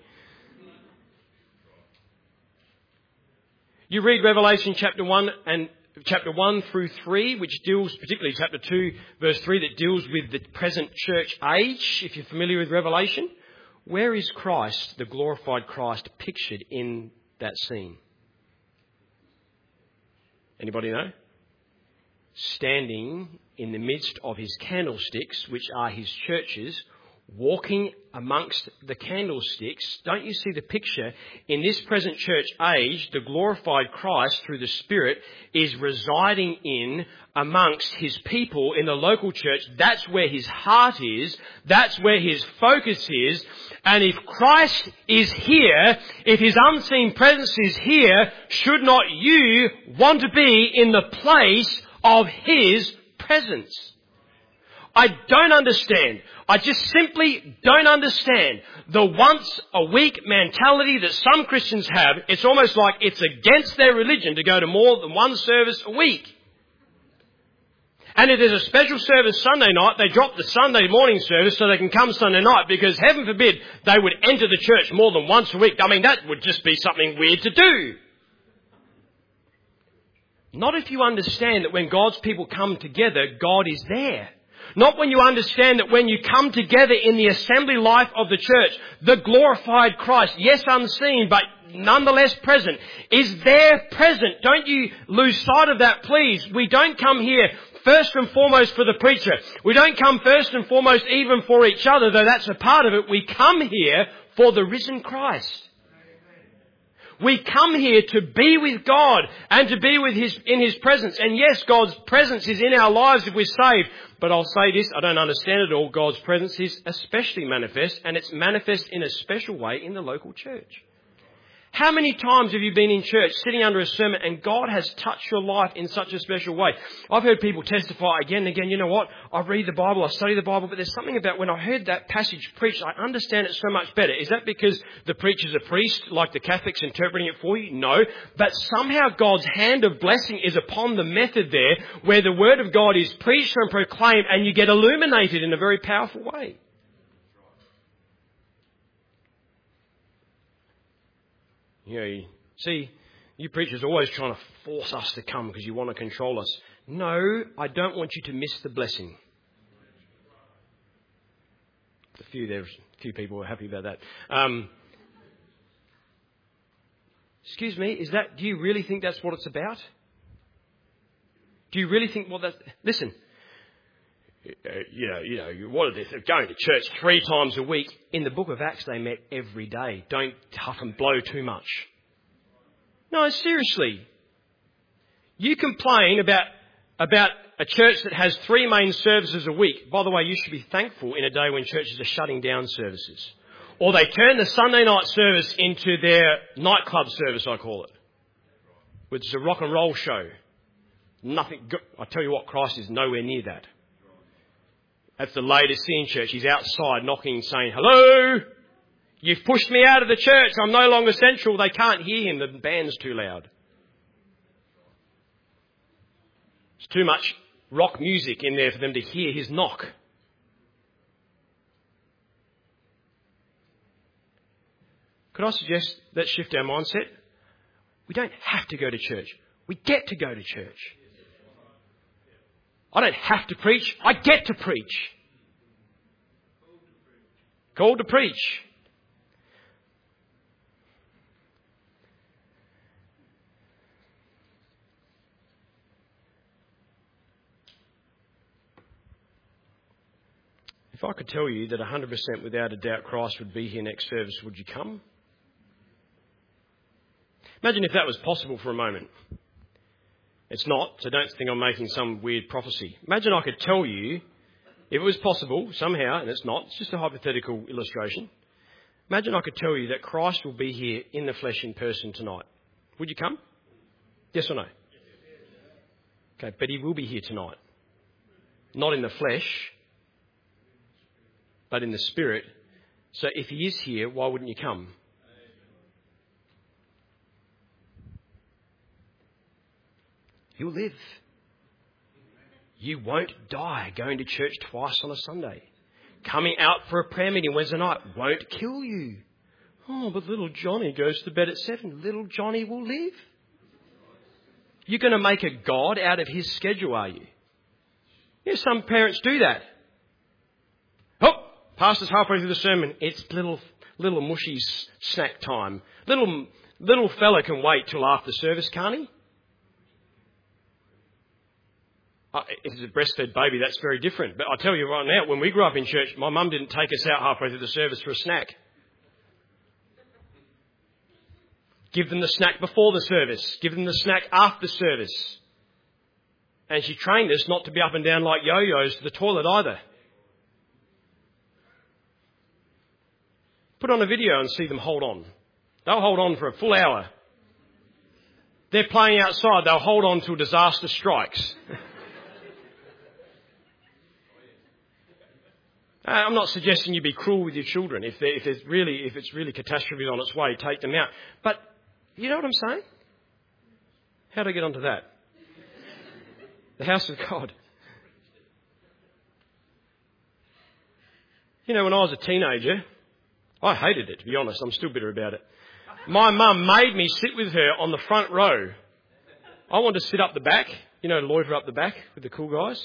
You read Revelation chapter one and chapter one through three, which deals, particularly chapter two, verse three, that deals with the present church age. If you're familiar with Revelation, where is Christ, the glorified Christ, pictured in that scene? Anybody know? Standing in the midst of his candlesticks, which are his churches, walking amongst the candlesticks. Don't you see the picture? In this present church age, the glorified Christ through the Spirit is residing in amongst his people in the local church. That's where his heart is. That's where his focus is. And if Christ is here, if his unseen presence is here, should not you want to be in the place of his presence? I don't understand. I just simply don't understand the once a week mentality that some Christians have. It's almost like it's against their religion to go to more than one service a week. And if there's a special service Sunday night, they drop the Sunday morning service so they can come Sunday night, because heaven forbid they would enter the church more than once a week. I mean, that would just be something weird to do. Not if you understand that when God's people come together, God is there. Not when you understand that when you come together in the assembly life of the church, the glorified Christ, yes, unseen, but nonetheless present, is there present. Don't you lose sight of that, please. We don't come here first and foremost for the preacher. We don't come first and foremost even for each other, though that's a part of it. We come here for the risen Christ. We come here to be with God and to be with His, in His presence. And yes, God's presence is in our lives if we're saved. But I'll say this, I don't understand it all. God's presence is especially manifest, and it's manifest in a special way in the local church. How many times have you been in church sitting under a sermon and God has touched your life in such a special way? I've heard people testify again and again, you know what, I read the Bible, I study the Bible, but there's something about when I heard that passage preached, I understand it so much better. Is that because the preacher's a priest, like the Catholics interpreting it for you? No. But somehow God's hand of blessing is upon the method there, where the Word of God is preached and proclaimed and you get illuminated in a very powerful way. You know, you see, you preachers are always trying to force us to come because you want to control us. No, I don't want you to miss the blessing. A few there, a few people are happy about that. Um, excuse me, is that? Do you really think that's what it's about? Do you really think what that? Listen, uh, you know, you know, what are they? They're going to church three times a week. In the Book of Acts, they met every day. Don't huff and blow too much. No, seriously. You complain about about a church that has three main services a week. By the way, you should be thankful in a day when churches are shutting down services, or they turn the Sunday night service into their nightclub service, I call it, which is a rock and roll show. Nothing. I tell you what, Christ is nowhere near that. That's the Laodicean church. He's outside knocking, saying, hello, you've pushed me out of the church. I'm no longer central. They can't hear him. The band's too loud. There's too much rock music in there for them to hear his knock. Could I suggest let's shift our mindset? We don't have to go to church. We get to go to church. I don't have to preach. I get to preach. Called to preach. I could tell you that one hundred percent without a doubt Christ would be here next service, would you come? Imagine if that was possible for a moment. It's not, so don't think I'm making some weird prophecy. Imagine I could tell you, if it was possible somehow, and it's not, it's just a hypothetical illustration. Imagine I could tell you that Christ will be here in the flesh in person tonight. Would you come? Yes or no? Okay, but he will be here tonight. Not in the flesh, but in the spirit. So if he is here, why wouldn't you come? You'll live. You won't die going to church twice on a Sunday. Coming out for a prayer meeting Wednesday night won't kill you. Oh, but little Johnny goes to bed at seven. Little Johnny will live. You're going to make a God out of his schedule, are you? Yeah, some parents do that. Oh, pastor's halfway through the sermon. It's little little mushy snack time. Little little fella can wait till after service, can't he? Uh, if it's a breastfed baby, that's very different. But I tell you right now, when we grew up in church, my mum didn't take us out halfway through the service for a snack. Give them the snack before the service. Give them the snack after service. And she trained us not to be up and down like yo-yos to the toilet either. Put on a video and see them hold on. They'll hold on for a full hour. They're playing outside. They'll hold on till disaster strikes. I'm not suggesting you be cruel with your children. If, if, there's really, if it's really catastrophe on its way, take them out. But you know what I'm saying? How do I get onto that? The house of God. You know, when I was a teenager, I hated it, to be honest. I'm still bitter about it. My mum made me sit with her on the front row. I wanted to sit up the back, you know, loiter up the back with the cool guys.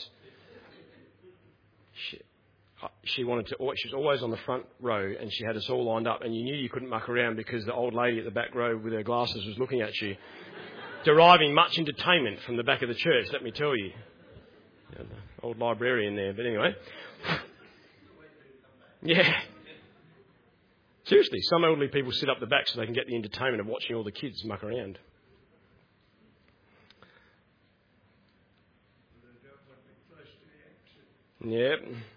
She, she wanted to, she was always on the front row and she had us all lined up and you knew you couldn't muck around because the old lady at the back row with her glasses was looking at you, deriving much entertainment from the back of the church, let me tell you. You know, the old librarian there, but anyway. Yeah. Seriously, some elderly people sit up the back so they can get the entertainment of watching all the kids muck around. Yep.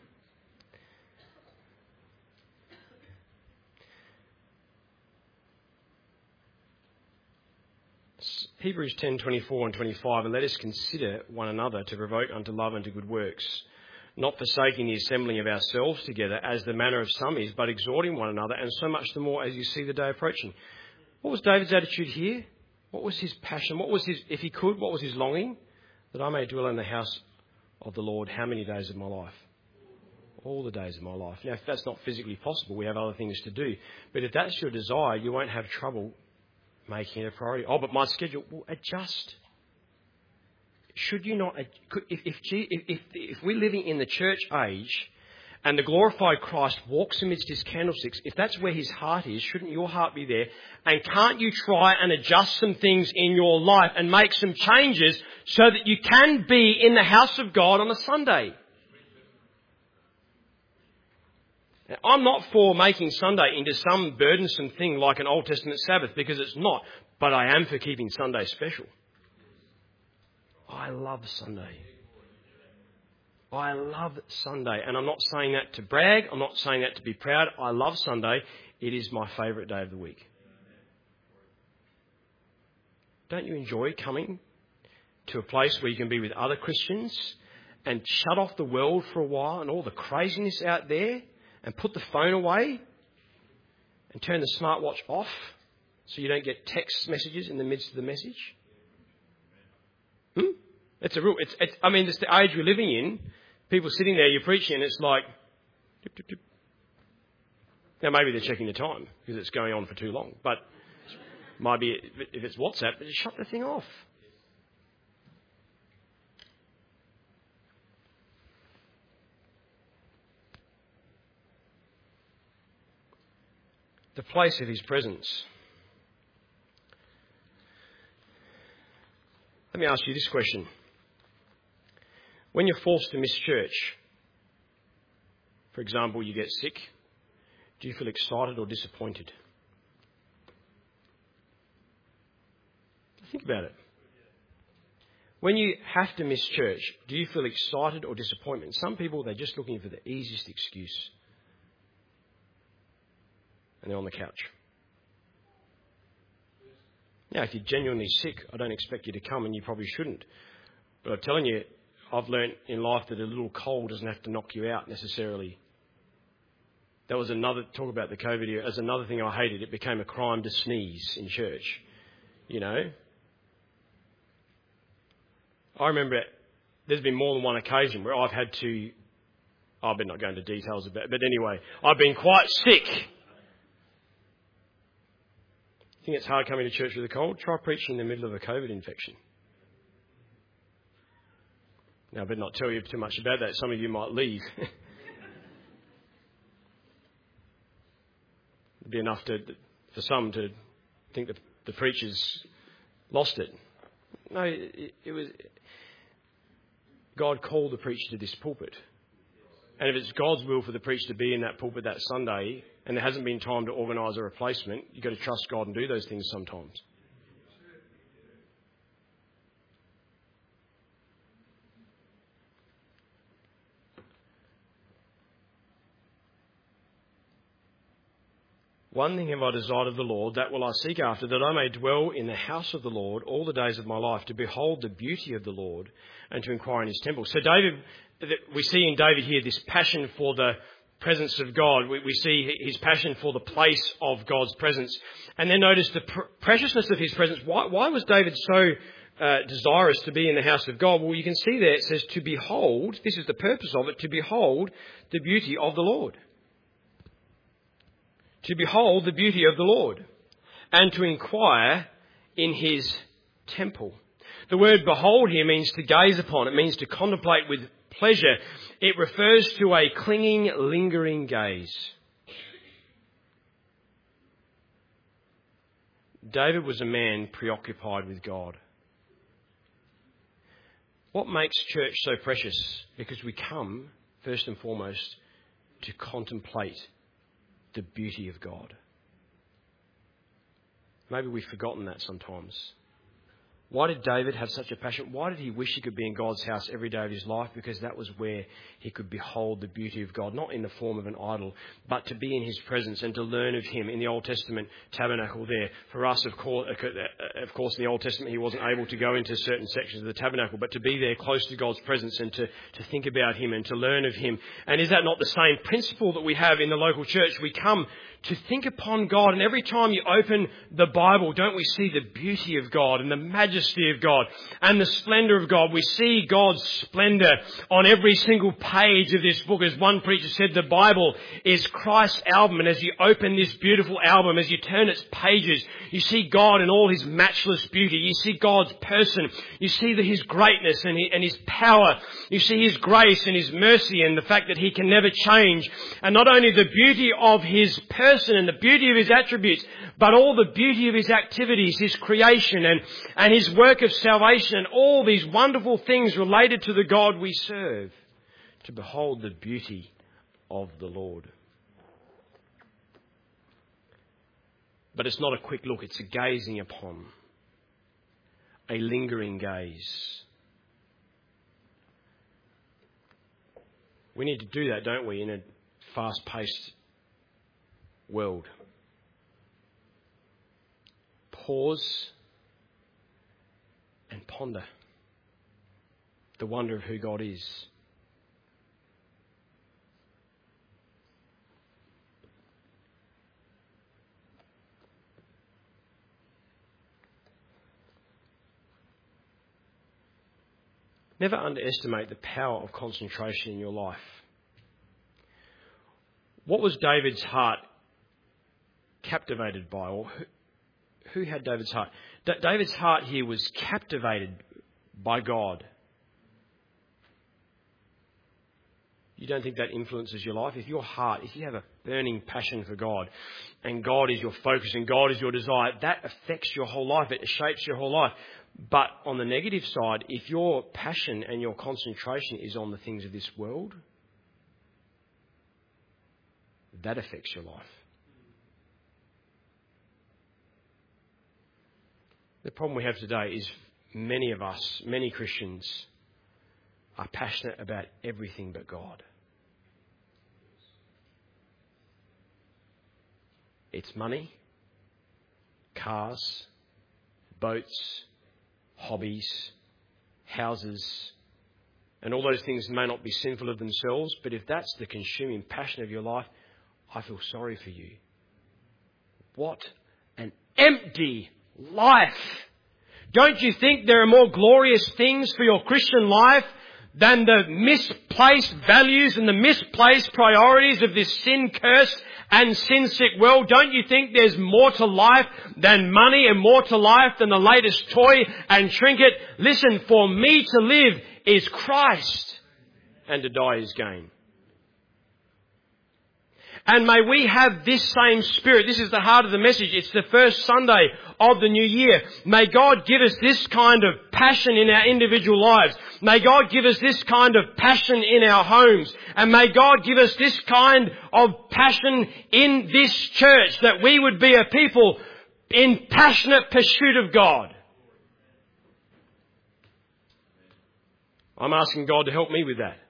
Hebrews ten twenty-four and twenty-five, and let us consider one another to provoke unto love and to good works, not forsaking the assembling of ourselves together, as the manner of some is, but exhorting one another, and so much the more as you see the day approaching. What was David's attitude here? What was his passion? What was his, if he could, what was his longing? That I may dwell in the house of the Lord how many days of my life? All the days of my life. Now, if that's not physically possible, we have other things to do. But if that's your desire, you won't have trouble making it a priority. Oh, but my schedule will adjust. Should you not, if, if, if, if we're living in the church age and the glorified Christ walks amidst his candlesticks, if that's where his heart is, shouldn't your heart be there? And can't you try and adjust some things in your life and make some changes so that you can be in the house of God on a Sunday? Now, I'm not for making Sunday into some burdensome thing like an Old Testament Sabbath, because it's not, but I am for keeping Sunday special. I love Sunday. I love Sunday. And I'm not saying that to brag. I'm not saying that to be proud. I love Sunday. It is my favourite day of the week. Don't you enjoy coming to a place where you can be with other Christians and shut off the world for a while and all the craziness out there and put the phone away and turn the smartwatch off so you don't get text messages in the midst of the message? Hmm? It's a real, it's, it's, I mean, it's the age we're living in. People sitting there, you're preaching, and it's like, dip, dip, dip. Now maybe they're checking the time because it's going on for too long. But might be, if it's WhatsApp, just shut the thing off. The place of his presence. Let me ask you this question. When you're forced to miss church, For example, you get sick. Do you feel excited or disappointed? Think about it. When you have to miss church, do you feel excited or disappointment? Some people, they're just looking for the easiest excuse. And they're on the couch. Now, if you're genuinely sick, I don't expect you to come, and you probably shouldn't. But I'm telling you, I've learnt in life that a little cold doesn't have to knock you out necessarily. That was another, talk about the COVID era, as another thing I hated. It became a crime to sneeze in church. You know? I remember there's been more than one occasion where I've had to, I've been not going into details about it, but anyway, I've been quite sick. Think it's hard coming to church with a cold? Try preaching in the middle of a COVID infection. Now, I better not tell you too much about that. Some of you might leave. It'd be enough to, for some to think that the preacher's lost it. No, it, it was... God called the preacher to this pulpit. And if it's God's will for the preacher to be in that pulpit that Sunday, and there hasn't been time to organise a replacement, you've got to trust God and do those things sometimes. One thing have I desired of the Lord, that will I seek after, that I may dwell in the house of the Lord all the days of my life, to behold the beauty of the Lord and to inquire in his temple. So David, we see in David here this passion for the presence of God. We, we see his passion for the place of God's presence. And then notice the pr- preciousness of his presence. Why, why was David so uh, desirous to be in the house of God? Well, you can see there it says to behold, this is the purpose of it, to behold the beauty of the Lord. To behold the beauty of the Lord and to inquire in his temple. The word behold here means to gaze upon. It means to contemplate with pleasure. It refers to a clinging, lingering gaze. David was a man preoccupied with God. What makes church so precious? Because we come, first and foremost, to contemplate the beauty of God. Maybe we've forgotten that sometimes. Why did David have such a passion? Why did he wish he could be in God's house every day of his life? Because that was where he could behold the beauty of God, not in the form of an idol, but to be in his presence and to learn of him. In the Old Testament tabernacle there. For us, of course, of course, in the Old Testament, he wasn't able to go into certain sections of the tabernacle, but to be there close to God's presence and to, to think about him and to learn of him. And is that not the same principle that we have in the local church? We come to think upon God, and every time you open the Bible, don't we see the beauty of God and the majesty of God and the splendour of God? We see God's splendour on every single page of this book. As one preacher said, the Bible is Christ's album, and as you open this beautiful album, as you turn its pages, you see God in all his matchless beauty. You see God's person. You see the, his greatness and, he, and his power. You see his grace and his mercy and the fact that he can never change. And not only the beauty of his person and the beauty of his attributes, but all the beauty of his activities, his creation and, and his work of salvation, and all these wonderful things related to the God we serve. To behold the beauty of the Lord. But it's not a quick look, it's a gazing upon. A lingering gaze. We need to do that, don't we, in a fast-paced world. Pause and ponder the wonder of who God is. Never underestimate the power of concentration in your life. What was David's heart captivated by? Or who, who had David's heart? D- David's heart here was captivated by God. You don't think that influences your life? If your heart, if you have a burning passion for God and God is your focus and God is your desire, that affects your whole life. It shapes your whole life. But on the negative side, if your passion and your concentration is on the things of this world, that affects your life. The problem we have today is many of us, many Christians, are passionate about everything but God. It's money, cars, boats, hobbies, houses, and all those things may not be sinful of themselves, but if that's the consuming passion of your life, I feel sorry for you. What an empty life! Don't you think there are more glorious things for your Christian life than the misplaced values and the misplaced priorities of this sin-cursed and sin-sick world? Don't you think there's more to life than money and more to life than the latest toy and trinket? Listen, for me to live is Christ, and to die is gain. And may we have this same spirit. This is the heart of the message. It's the first Sunday of the new year. May God give us this kind of passion in our individual lives. May God give us this kind of passion in our homes. And may God give us this kind of passion in this church, that we would be a people in passionate pursuit of God. I'm asking God to help me with that.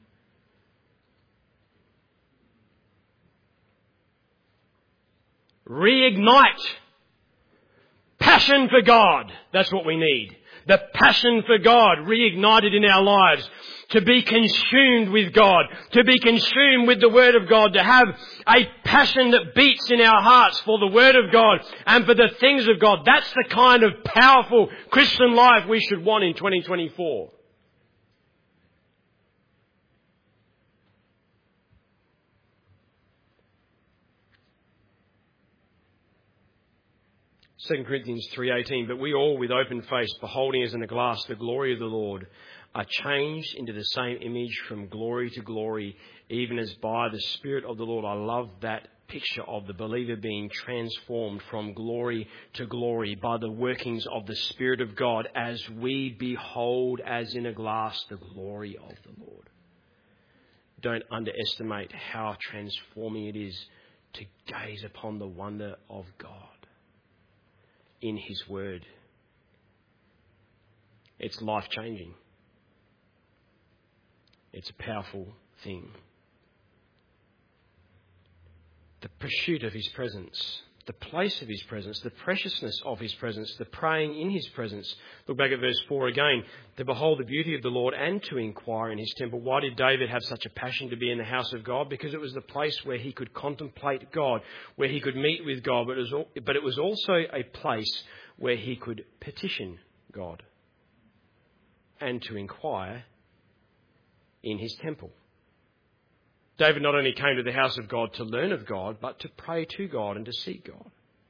Reignite passion for God. That's what we need. The passion for God reignited in our lives. To be consumed with God. To be consumed with the Word of God. To have a passion that beats in our hearts for the Word of God and for the things of God. That's the kind of powerful Christian life we should want in twenty twenty-four. Second Corinthians three eighteen, but we all with open face, beholding as in a glass the glory of the Lord, are changed into the same image from glory to glory, even as by the Spirit of the Lord. I love that picture of the believer being transformed from glory to glory by the workings of the Spirit of God as we behold as in a glass the glory of the Lord. Don't underestimate how transforming it is to gaze upon the wonder of God in His Word. It's life-changing. It's a powerful thing. The pursuit of His presence, the place of His presence, the preciousness of His presence, the praying in His presence. Look back at verse four again. To behold the beauty of the Lord and to inquire in His temple. Why did David have such a passion to be in the house of God? Because it was the place where he could contemplate God, where he could meet with God, but it was, but it was also a place where he could petition God and to inquire in His temple. David not only came to the house of God to learn of God, but to pray to God and to seek God.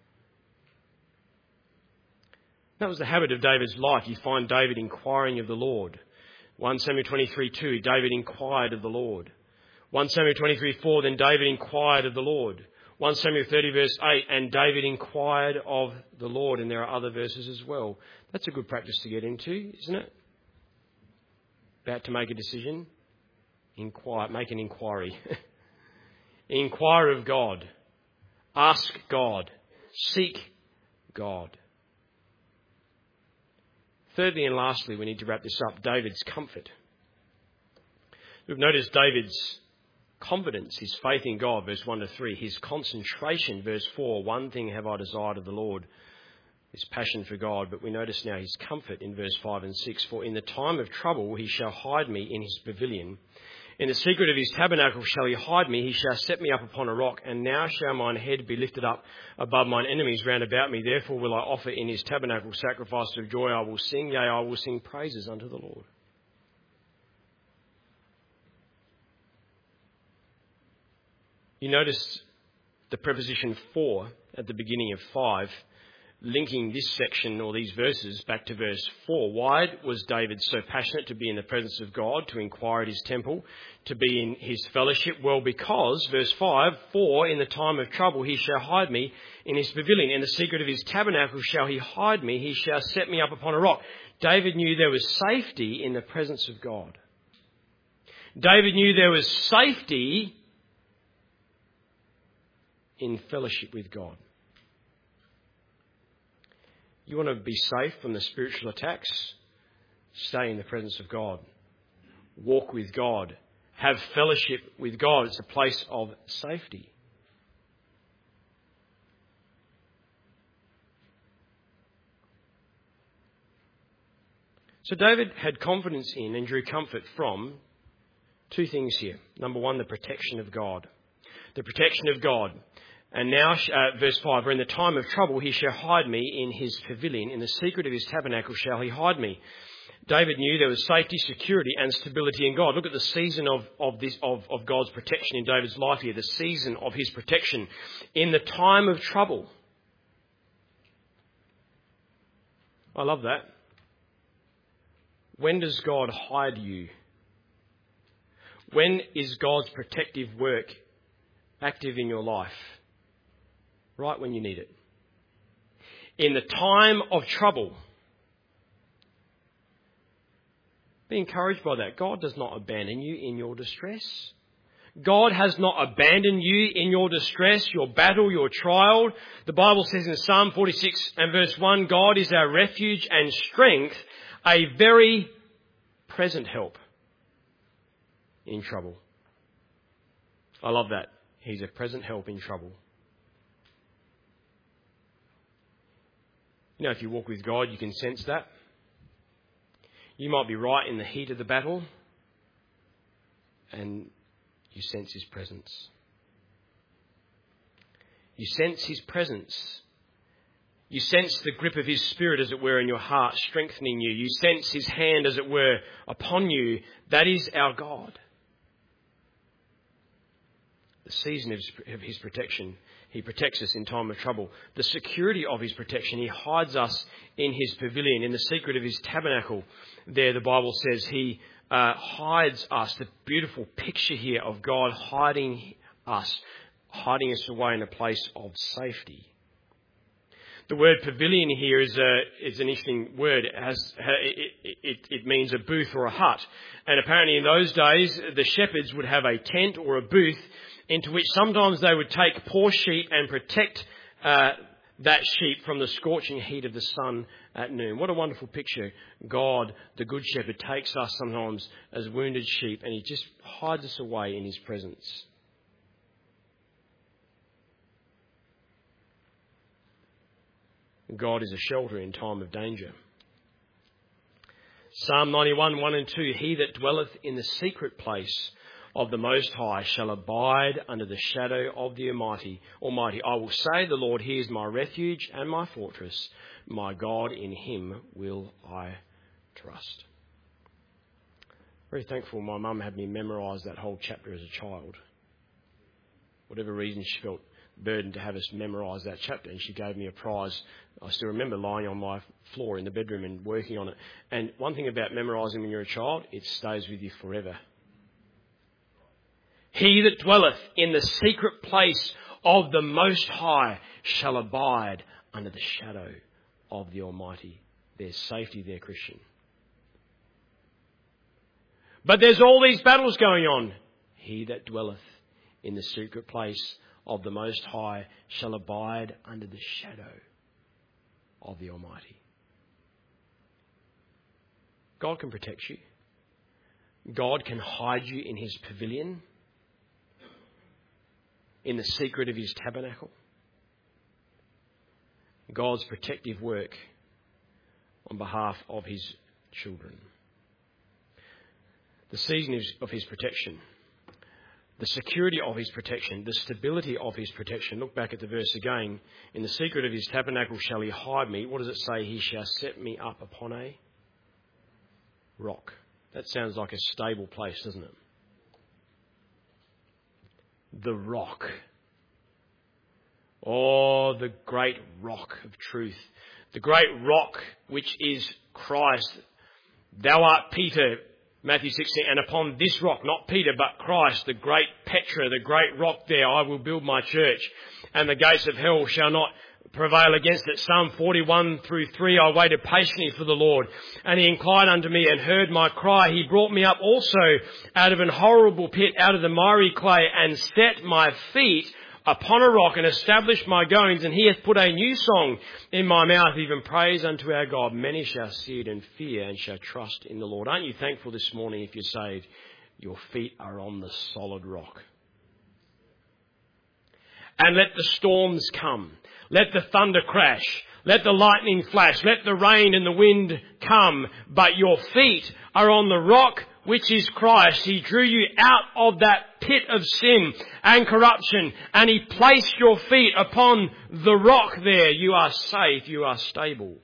That was the habit of David's life. You find David inquiring of the Lord. First Samuel twenty-three two, David inquired of the Lord. First Samuel twenty-three four, then David inquired of the Lord. First Samuel thirty verse eight, and David inquired of the Lord. And there are other verses as well. That's a good practice to get into, isn't it? About to make a decision. Inquire, make an inquiry. Inquire of God. Ask God. Seek God. Thirdly and lastly, we need to wrap this up, David's comfort. We've noticed David's confidence, his faith in God, verse one to three. His concentration, verse four. One thing have I desired of the Lord, his passion for God. But we notice now his comfort in verse five and six. For in the time of trouble he shall hide me in his pavilion. In the secret of his tabernacle shall he hide me. He shall set me up upon a rock. And now shall mine head be lifted up above mine enemies round about me. Therefore will I offer in his tabernacle sacrifices of joy. I will sing, yea, I will sing praises unto the Lord. You notice the preposition for at the beginning of five, linking this section or these verses back to verse four. Why was David so passionate to be in the presence of God, to inquire at his temple, to be in his fellowship? Well, because, verse five, for in the time of trouble he shall hide me in his pavilion. In the secret of his tabernacle shall he hide me. He shall set me up upon a rock. David knew there was safety in the presence of God. David knew there was safety in fellowship with God. You want to be safe from the spiritual attacks? Stay in the presence of God. Walk with God. Have fellowship with God. It's a place of safety. So David had confidence in and drew comfort from two things here. Number one, the protection of God. The protection of God. And now, uh, verse five, for in the time of trouble he shall hide me in his pavilion. In the secret of his tabernacle shall he hide me. David knew there was safety, security and stability in God. Look at the season of, of, this, of, of God's protection in David's life here. The season of his protection. In the time of trouble. I love that. When does God hide you? When is God's protective work active in your life? Right when you need it. In the time of trouble. Be encouraged by that. God does not abandon you in your distress. God has not abandoned you in your distress, your battle, your trial. The Bible says in Psalm forty-six and verse one, God is our refuge and strength, a very present help in trouble. I love that. He's a present help in trouble. You know, if you walk with God, you can sense that. You might be right in the heat of the battle and you sense his presence. You sense his presence. You sense the grip of his spirit, as it were, in your heart, strengthening you. You sense his hand, as it were, upon you. That is our God. The season of his protection. He protects us in time of trouble. The security of his protection. He hides us in his pavilion, in the secret of his tabernacle. There, the Bible says, he uh, hides us. The beautiful picture here of God hiding us, hiding us away in a place of safety. The word pavilion here is a is an interesting word. It has it, it, it means a booth or a hut, and apparently in those days the shepherds would have a tent or a booth into which sometimes they would take poor sheep and protect uh, that sheep from the scorching heat of the sun at noon. What a wonderful picture! God, the good shepherd, takes us sometimes as wounded sheep, and he just hides us away in his presence. God is a shelter in time of danger. Psalm ninety-one, one and two, he that dwelleth in the secret place of the Most High shall abide under the shadow of the Almighty. Almighty, I will say, the Lord, he is my refuge and my fortress. My God, in him will I trust. Very thankful my mum had me memorise that whole chapter as a child. Whatever reason, she felt burdened to have us memorise that chapter, and she gave me a prize. I still remember lying on my floor in the bedroom and working on it. And one thing about memorising when you're a child, it stays with you forever. He that dwelleth in the secret place of the Most High shall abide under the shadow of the Almighty. There's safety there, Christian. But there's all these battles going on. He that dwelleth in the secret place of the Most High shall abide under the shadow of the Almighty. God can protect you. God can hide you in his pavilion, in the secret of his tabernacle. God's protective work on behalf of his children. The season of his protection. The security of his protection, the stability of his protection. Look back at the verse again. In the secret of his tabernacle shall he hide me. What does it say? He shall set me up upon a rock. That sounds like a stable place, doesn't it? The rock. Oh, the great rock of truth. The great rock which is Christ. Thou art Peter, Matthew sixteen, and upon this rock, not Peter, but Christ, the great Petra, the great rock there, I will build my church, and the gates of hell shall not prevail against it. Psalm forty-one through three, I waited patiently for the Lord, and he inclined unto me and heard my cry. He brought me up also out of an horrible pit, out of the miry clay, and set my feet upon a rock and established my goings, and he hath put a new song in my mouth, even praise unto our God. Many shall see it and fear and shall trust in the Lord. Aren't you thankful this morning if you're saved? Your feet are on the solid rock. And let the storms come. Let the thunder crash. Let the lightning flash. Let the rain and the wind come. But your feet are on the rock, which is Christ. He drew you out of that pit of sin and corruption, and he placed your feet upon the rock there. You are safe. You are stable.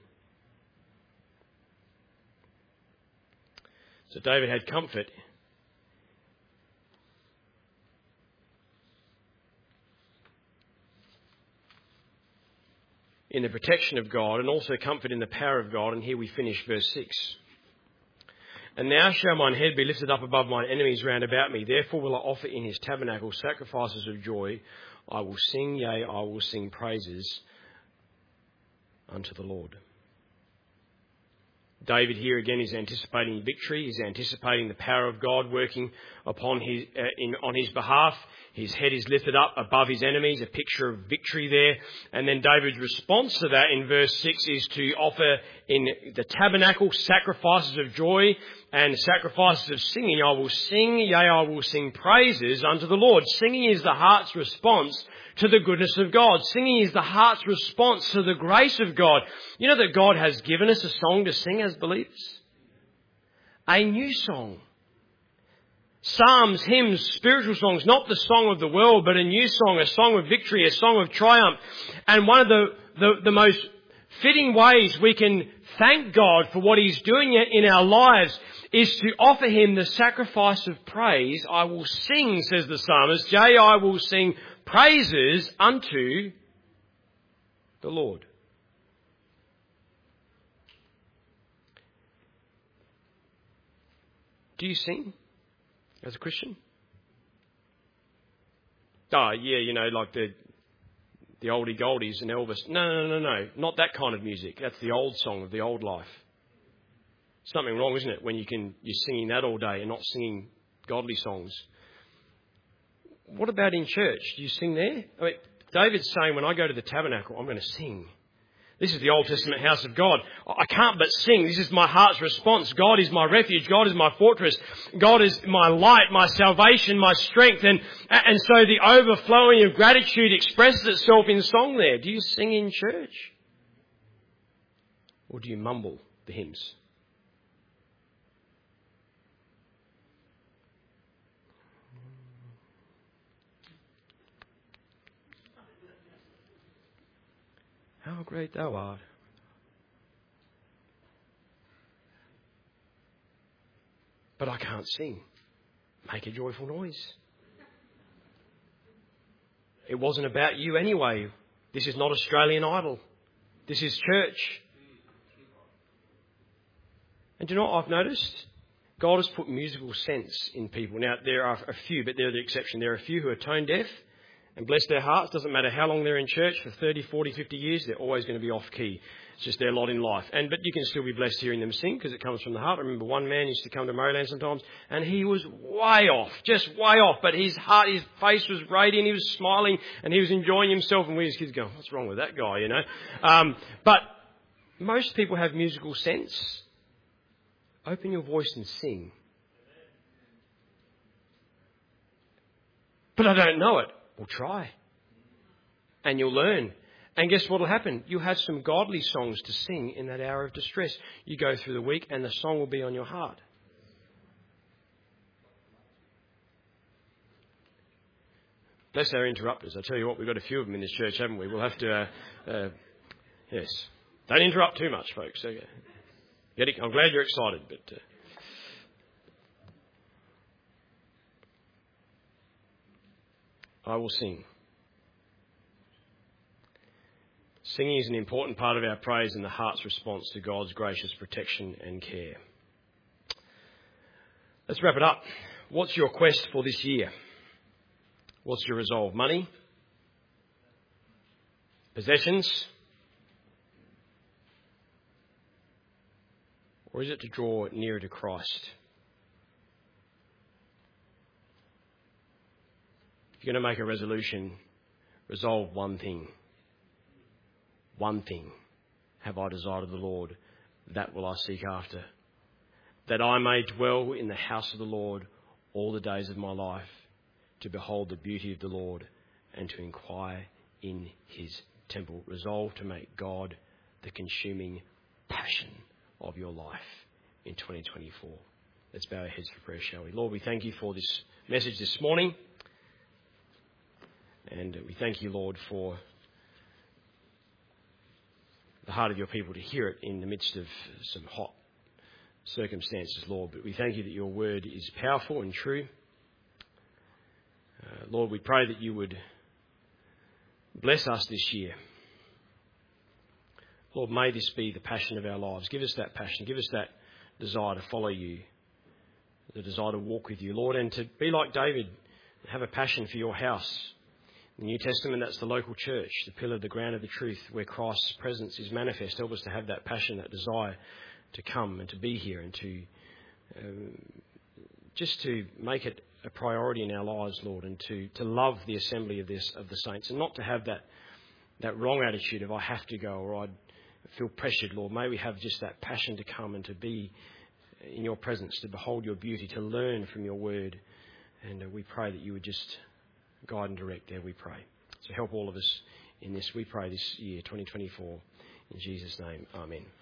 So David had comfort in the protection of God, and also comfort in the power of God. And here we finish verse six. And now shall mine head be lifted up above mine enemies round about me. Therefore will I offer in his tabernacle sacrifices of joy. I will sing, yea, I will sing praises unto the Lord. David here again is anticipating victory. He's anticipating the power of God working upon his, uh, in, on his behalf. His head is lifted up above his enemies, a picture of victory there. And then David's response to that in verse six is to offer in the tabernacle sacrifices of joy and sacrifices of singing. I will sing, yea, I will sing praises unto the Lord. Singing is the heart's response to the goodness of God. Singing is the heart's response to the grace of God. You know that God has given us a song to sing as believers? A new song. Psalms, hymns, spiritual songs, not the song of the world, but a new song, a song of victory, a song of triumph. And one of the, the, the most fitting ways we can thank God for what he's doing in our lives is to offer him the sacrifice of praise. I will sing, says the psalmist, yea, I will sing praises unto the Lord. Do you sing as a Christian? Oh, yeah, you know, like the the oldie goldies and Elvis. No, no, no, no, not that kind of music. That's the old song of the old life. Something wrong, isn't it, when you can you're singing that all day and not singing godly songs? What about in church? Do you sing there? I mean, David's saying, when I go to the tabernacle, I'm going to sing. This is the Old Testament house of God. I can't but sing. This is my heart's response. God is my refuge. God is my fortress. God is my light, my salvation, my strength. And, and so the overflowing of gratitude expresses itself in song there. Do you sing in church? Or do you mumble the hymns? How great thou art. But I can't sing. Make a joyful noise. It wasn't about you anyway. This is not Australian Idol. This is church. And do you know what I've noticed? God has put musical sense in people. Now, there are a few, but they're the exception. There are a few who are tone deaf. And bless their hearts, doesn't matter how long they're in church, for thirty, forty, fifty years, they're always going to be off key. It's just their lot in life. And But you can still be blessed hearing them sing because it comes from the heart. I remember one man used to come to Maryland sometimes and he was way off, just way off. But his heart, his face was radiant, he was smiling and he was enjoying himself. And we as kids go, what's wrong with that guy, you know? Um, but most people have musical sense. Open your voice and sing. But I don't know it. Well, try. And you'll learn. And guess what will happen? You'll have some godly songs to sing in that hour of distress. You go through the week and the song will be on your heart. Bless our interrupters. I tell you what, we've got a few of them in this church, haven't we? We'll have to, uh, uh, yes. Don't interrupt too much, folks. Okay. Get it? I'm glad you're excited, but... Uh, I will sing. Singing is an important part of our praise and the heart's response to God's gracious protection and care. Let's wrap it up. What's your quest for this year? What's your resolve? Money? Possessions? Or is it to draw nearer to Christ? If you're going to make a resolution, resolve one thing. One thing have I desired of the Lord, that will I seek after, that I may dwell in the house of the Lord all the days of my life, to behold the beauty of the Lord and to inquire in his temple. Resolve to make God the consuming passion of your life in twenty twenty-four. Let's bow our heads for prayer, shall we? Lord, we thank you for this message this morning. And we thank you, Lord, for the heart of your people to hear it in the midst of some hot circumstances, Lord. But we thank you that your word is powerful and true. Uh, Lord, we pray that you would bless us this year. Lord, may this be the passion of our lives. Give us that passion. Give us that desire to follow you, the desire to walk with you, Lord, and to be like David, have a passion for your house. In the New Testament, that's the local church, the pillar, the ground of the truth, where Christ's presence is manifest. Help us to have that passion, that desire to come and to be here and to um, just to make it a priority in our lives, Lord, and to, to love the assembly of this of the saints, and not to have that that wrong attitude of I have to go or I feel pressured, Lord. May we have just that passion to come and to be in your presence, to behold your beauty, to learn from your word. And uh, we pray that you would just guide and direct there, we pray. So help all of us in this, we pray, this year, twenty twenty-four. In Jesus' name, amen.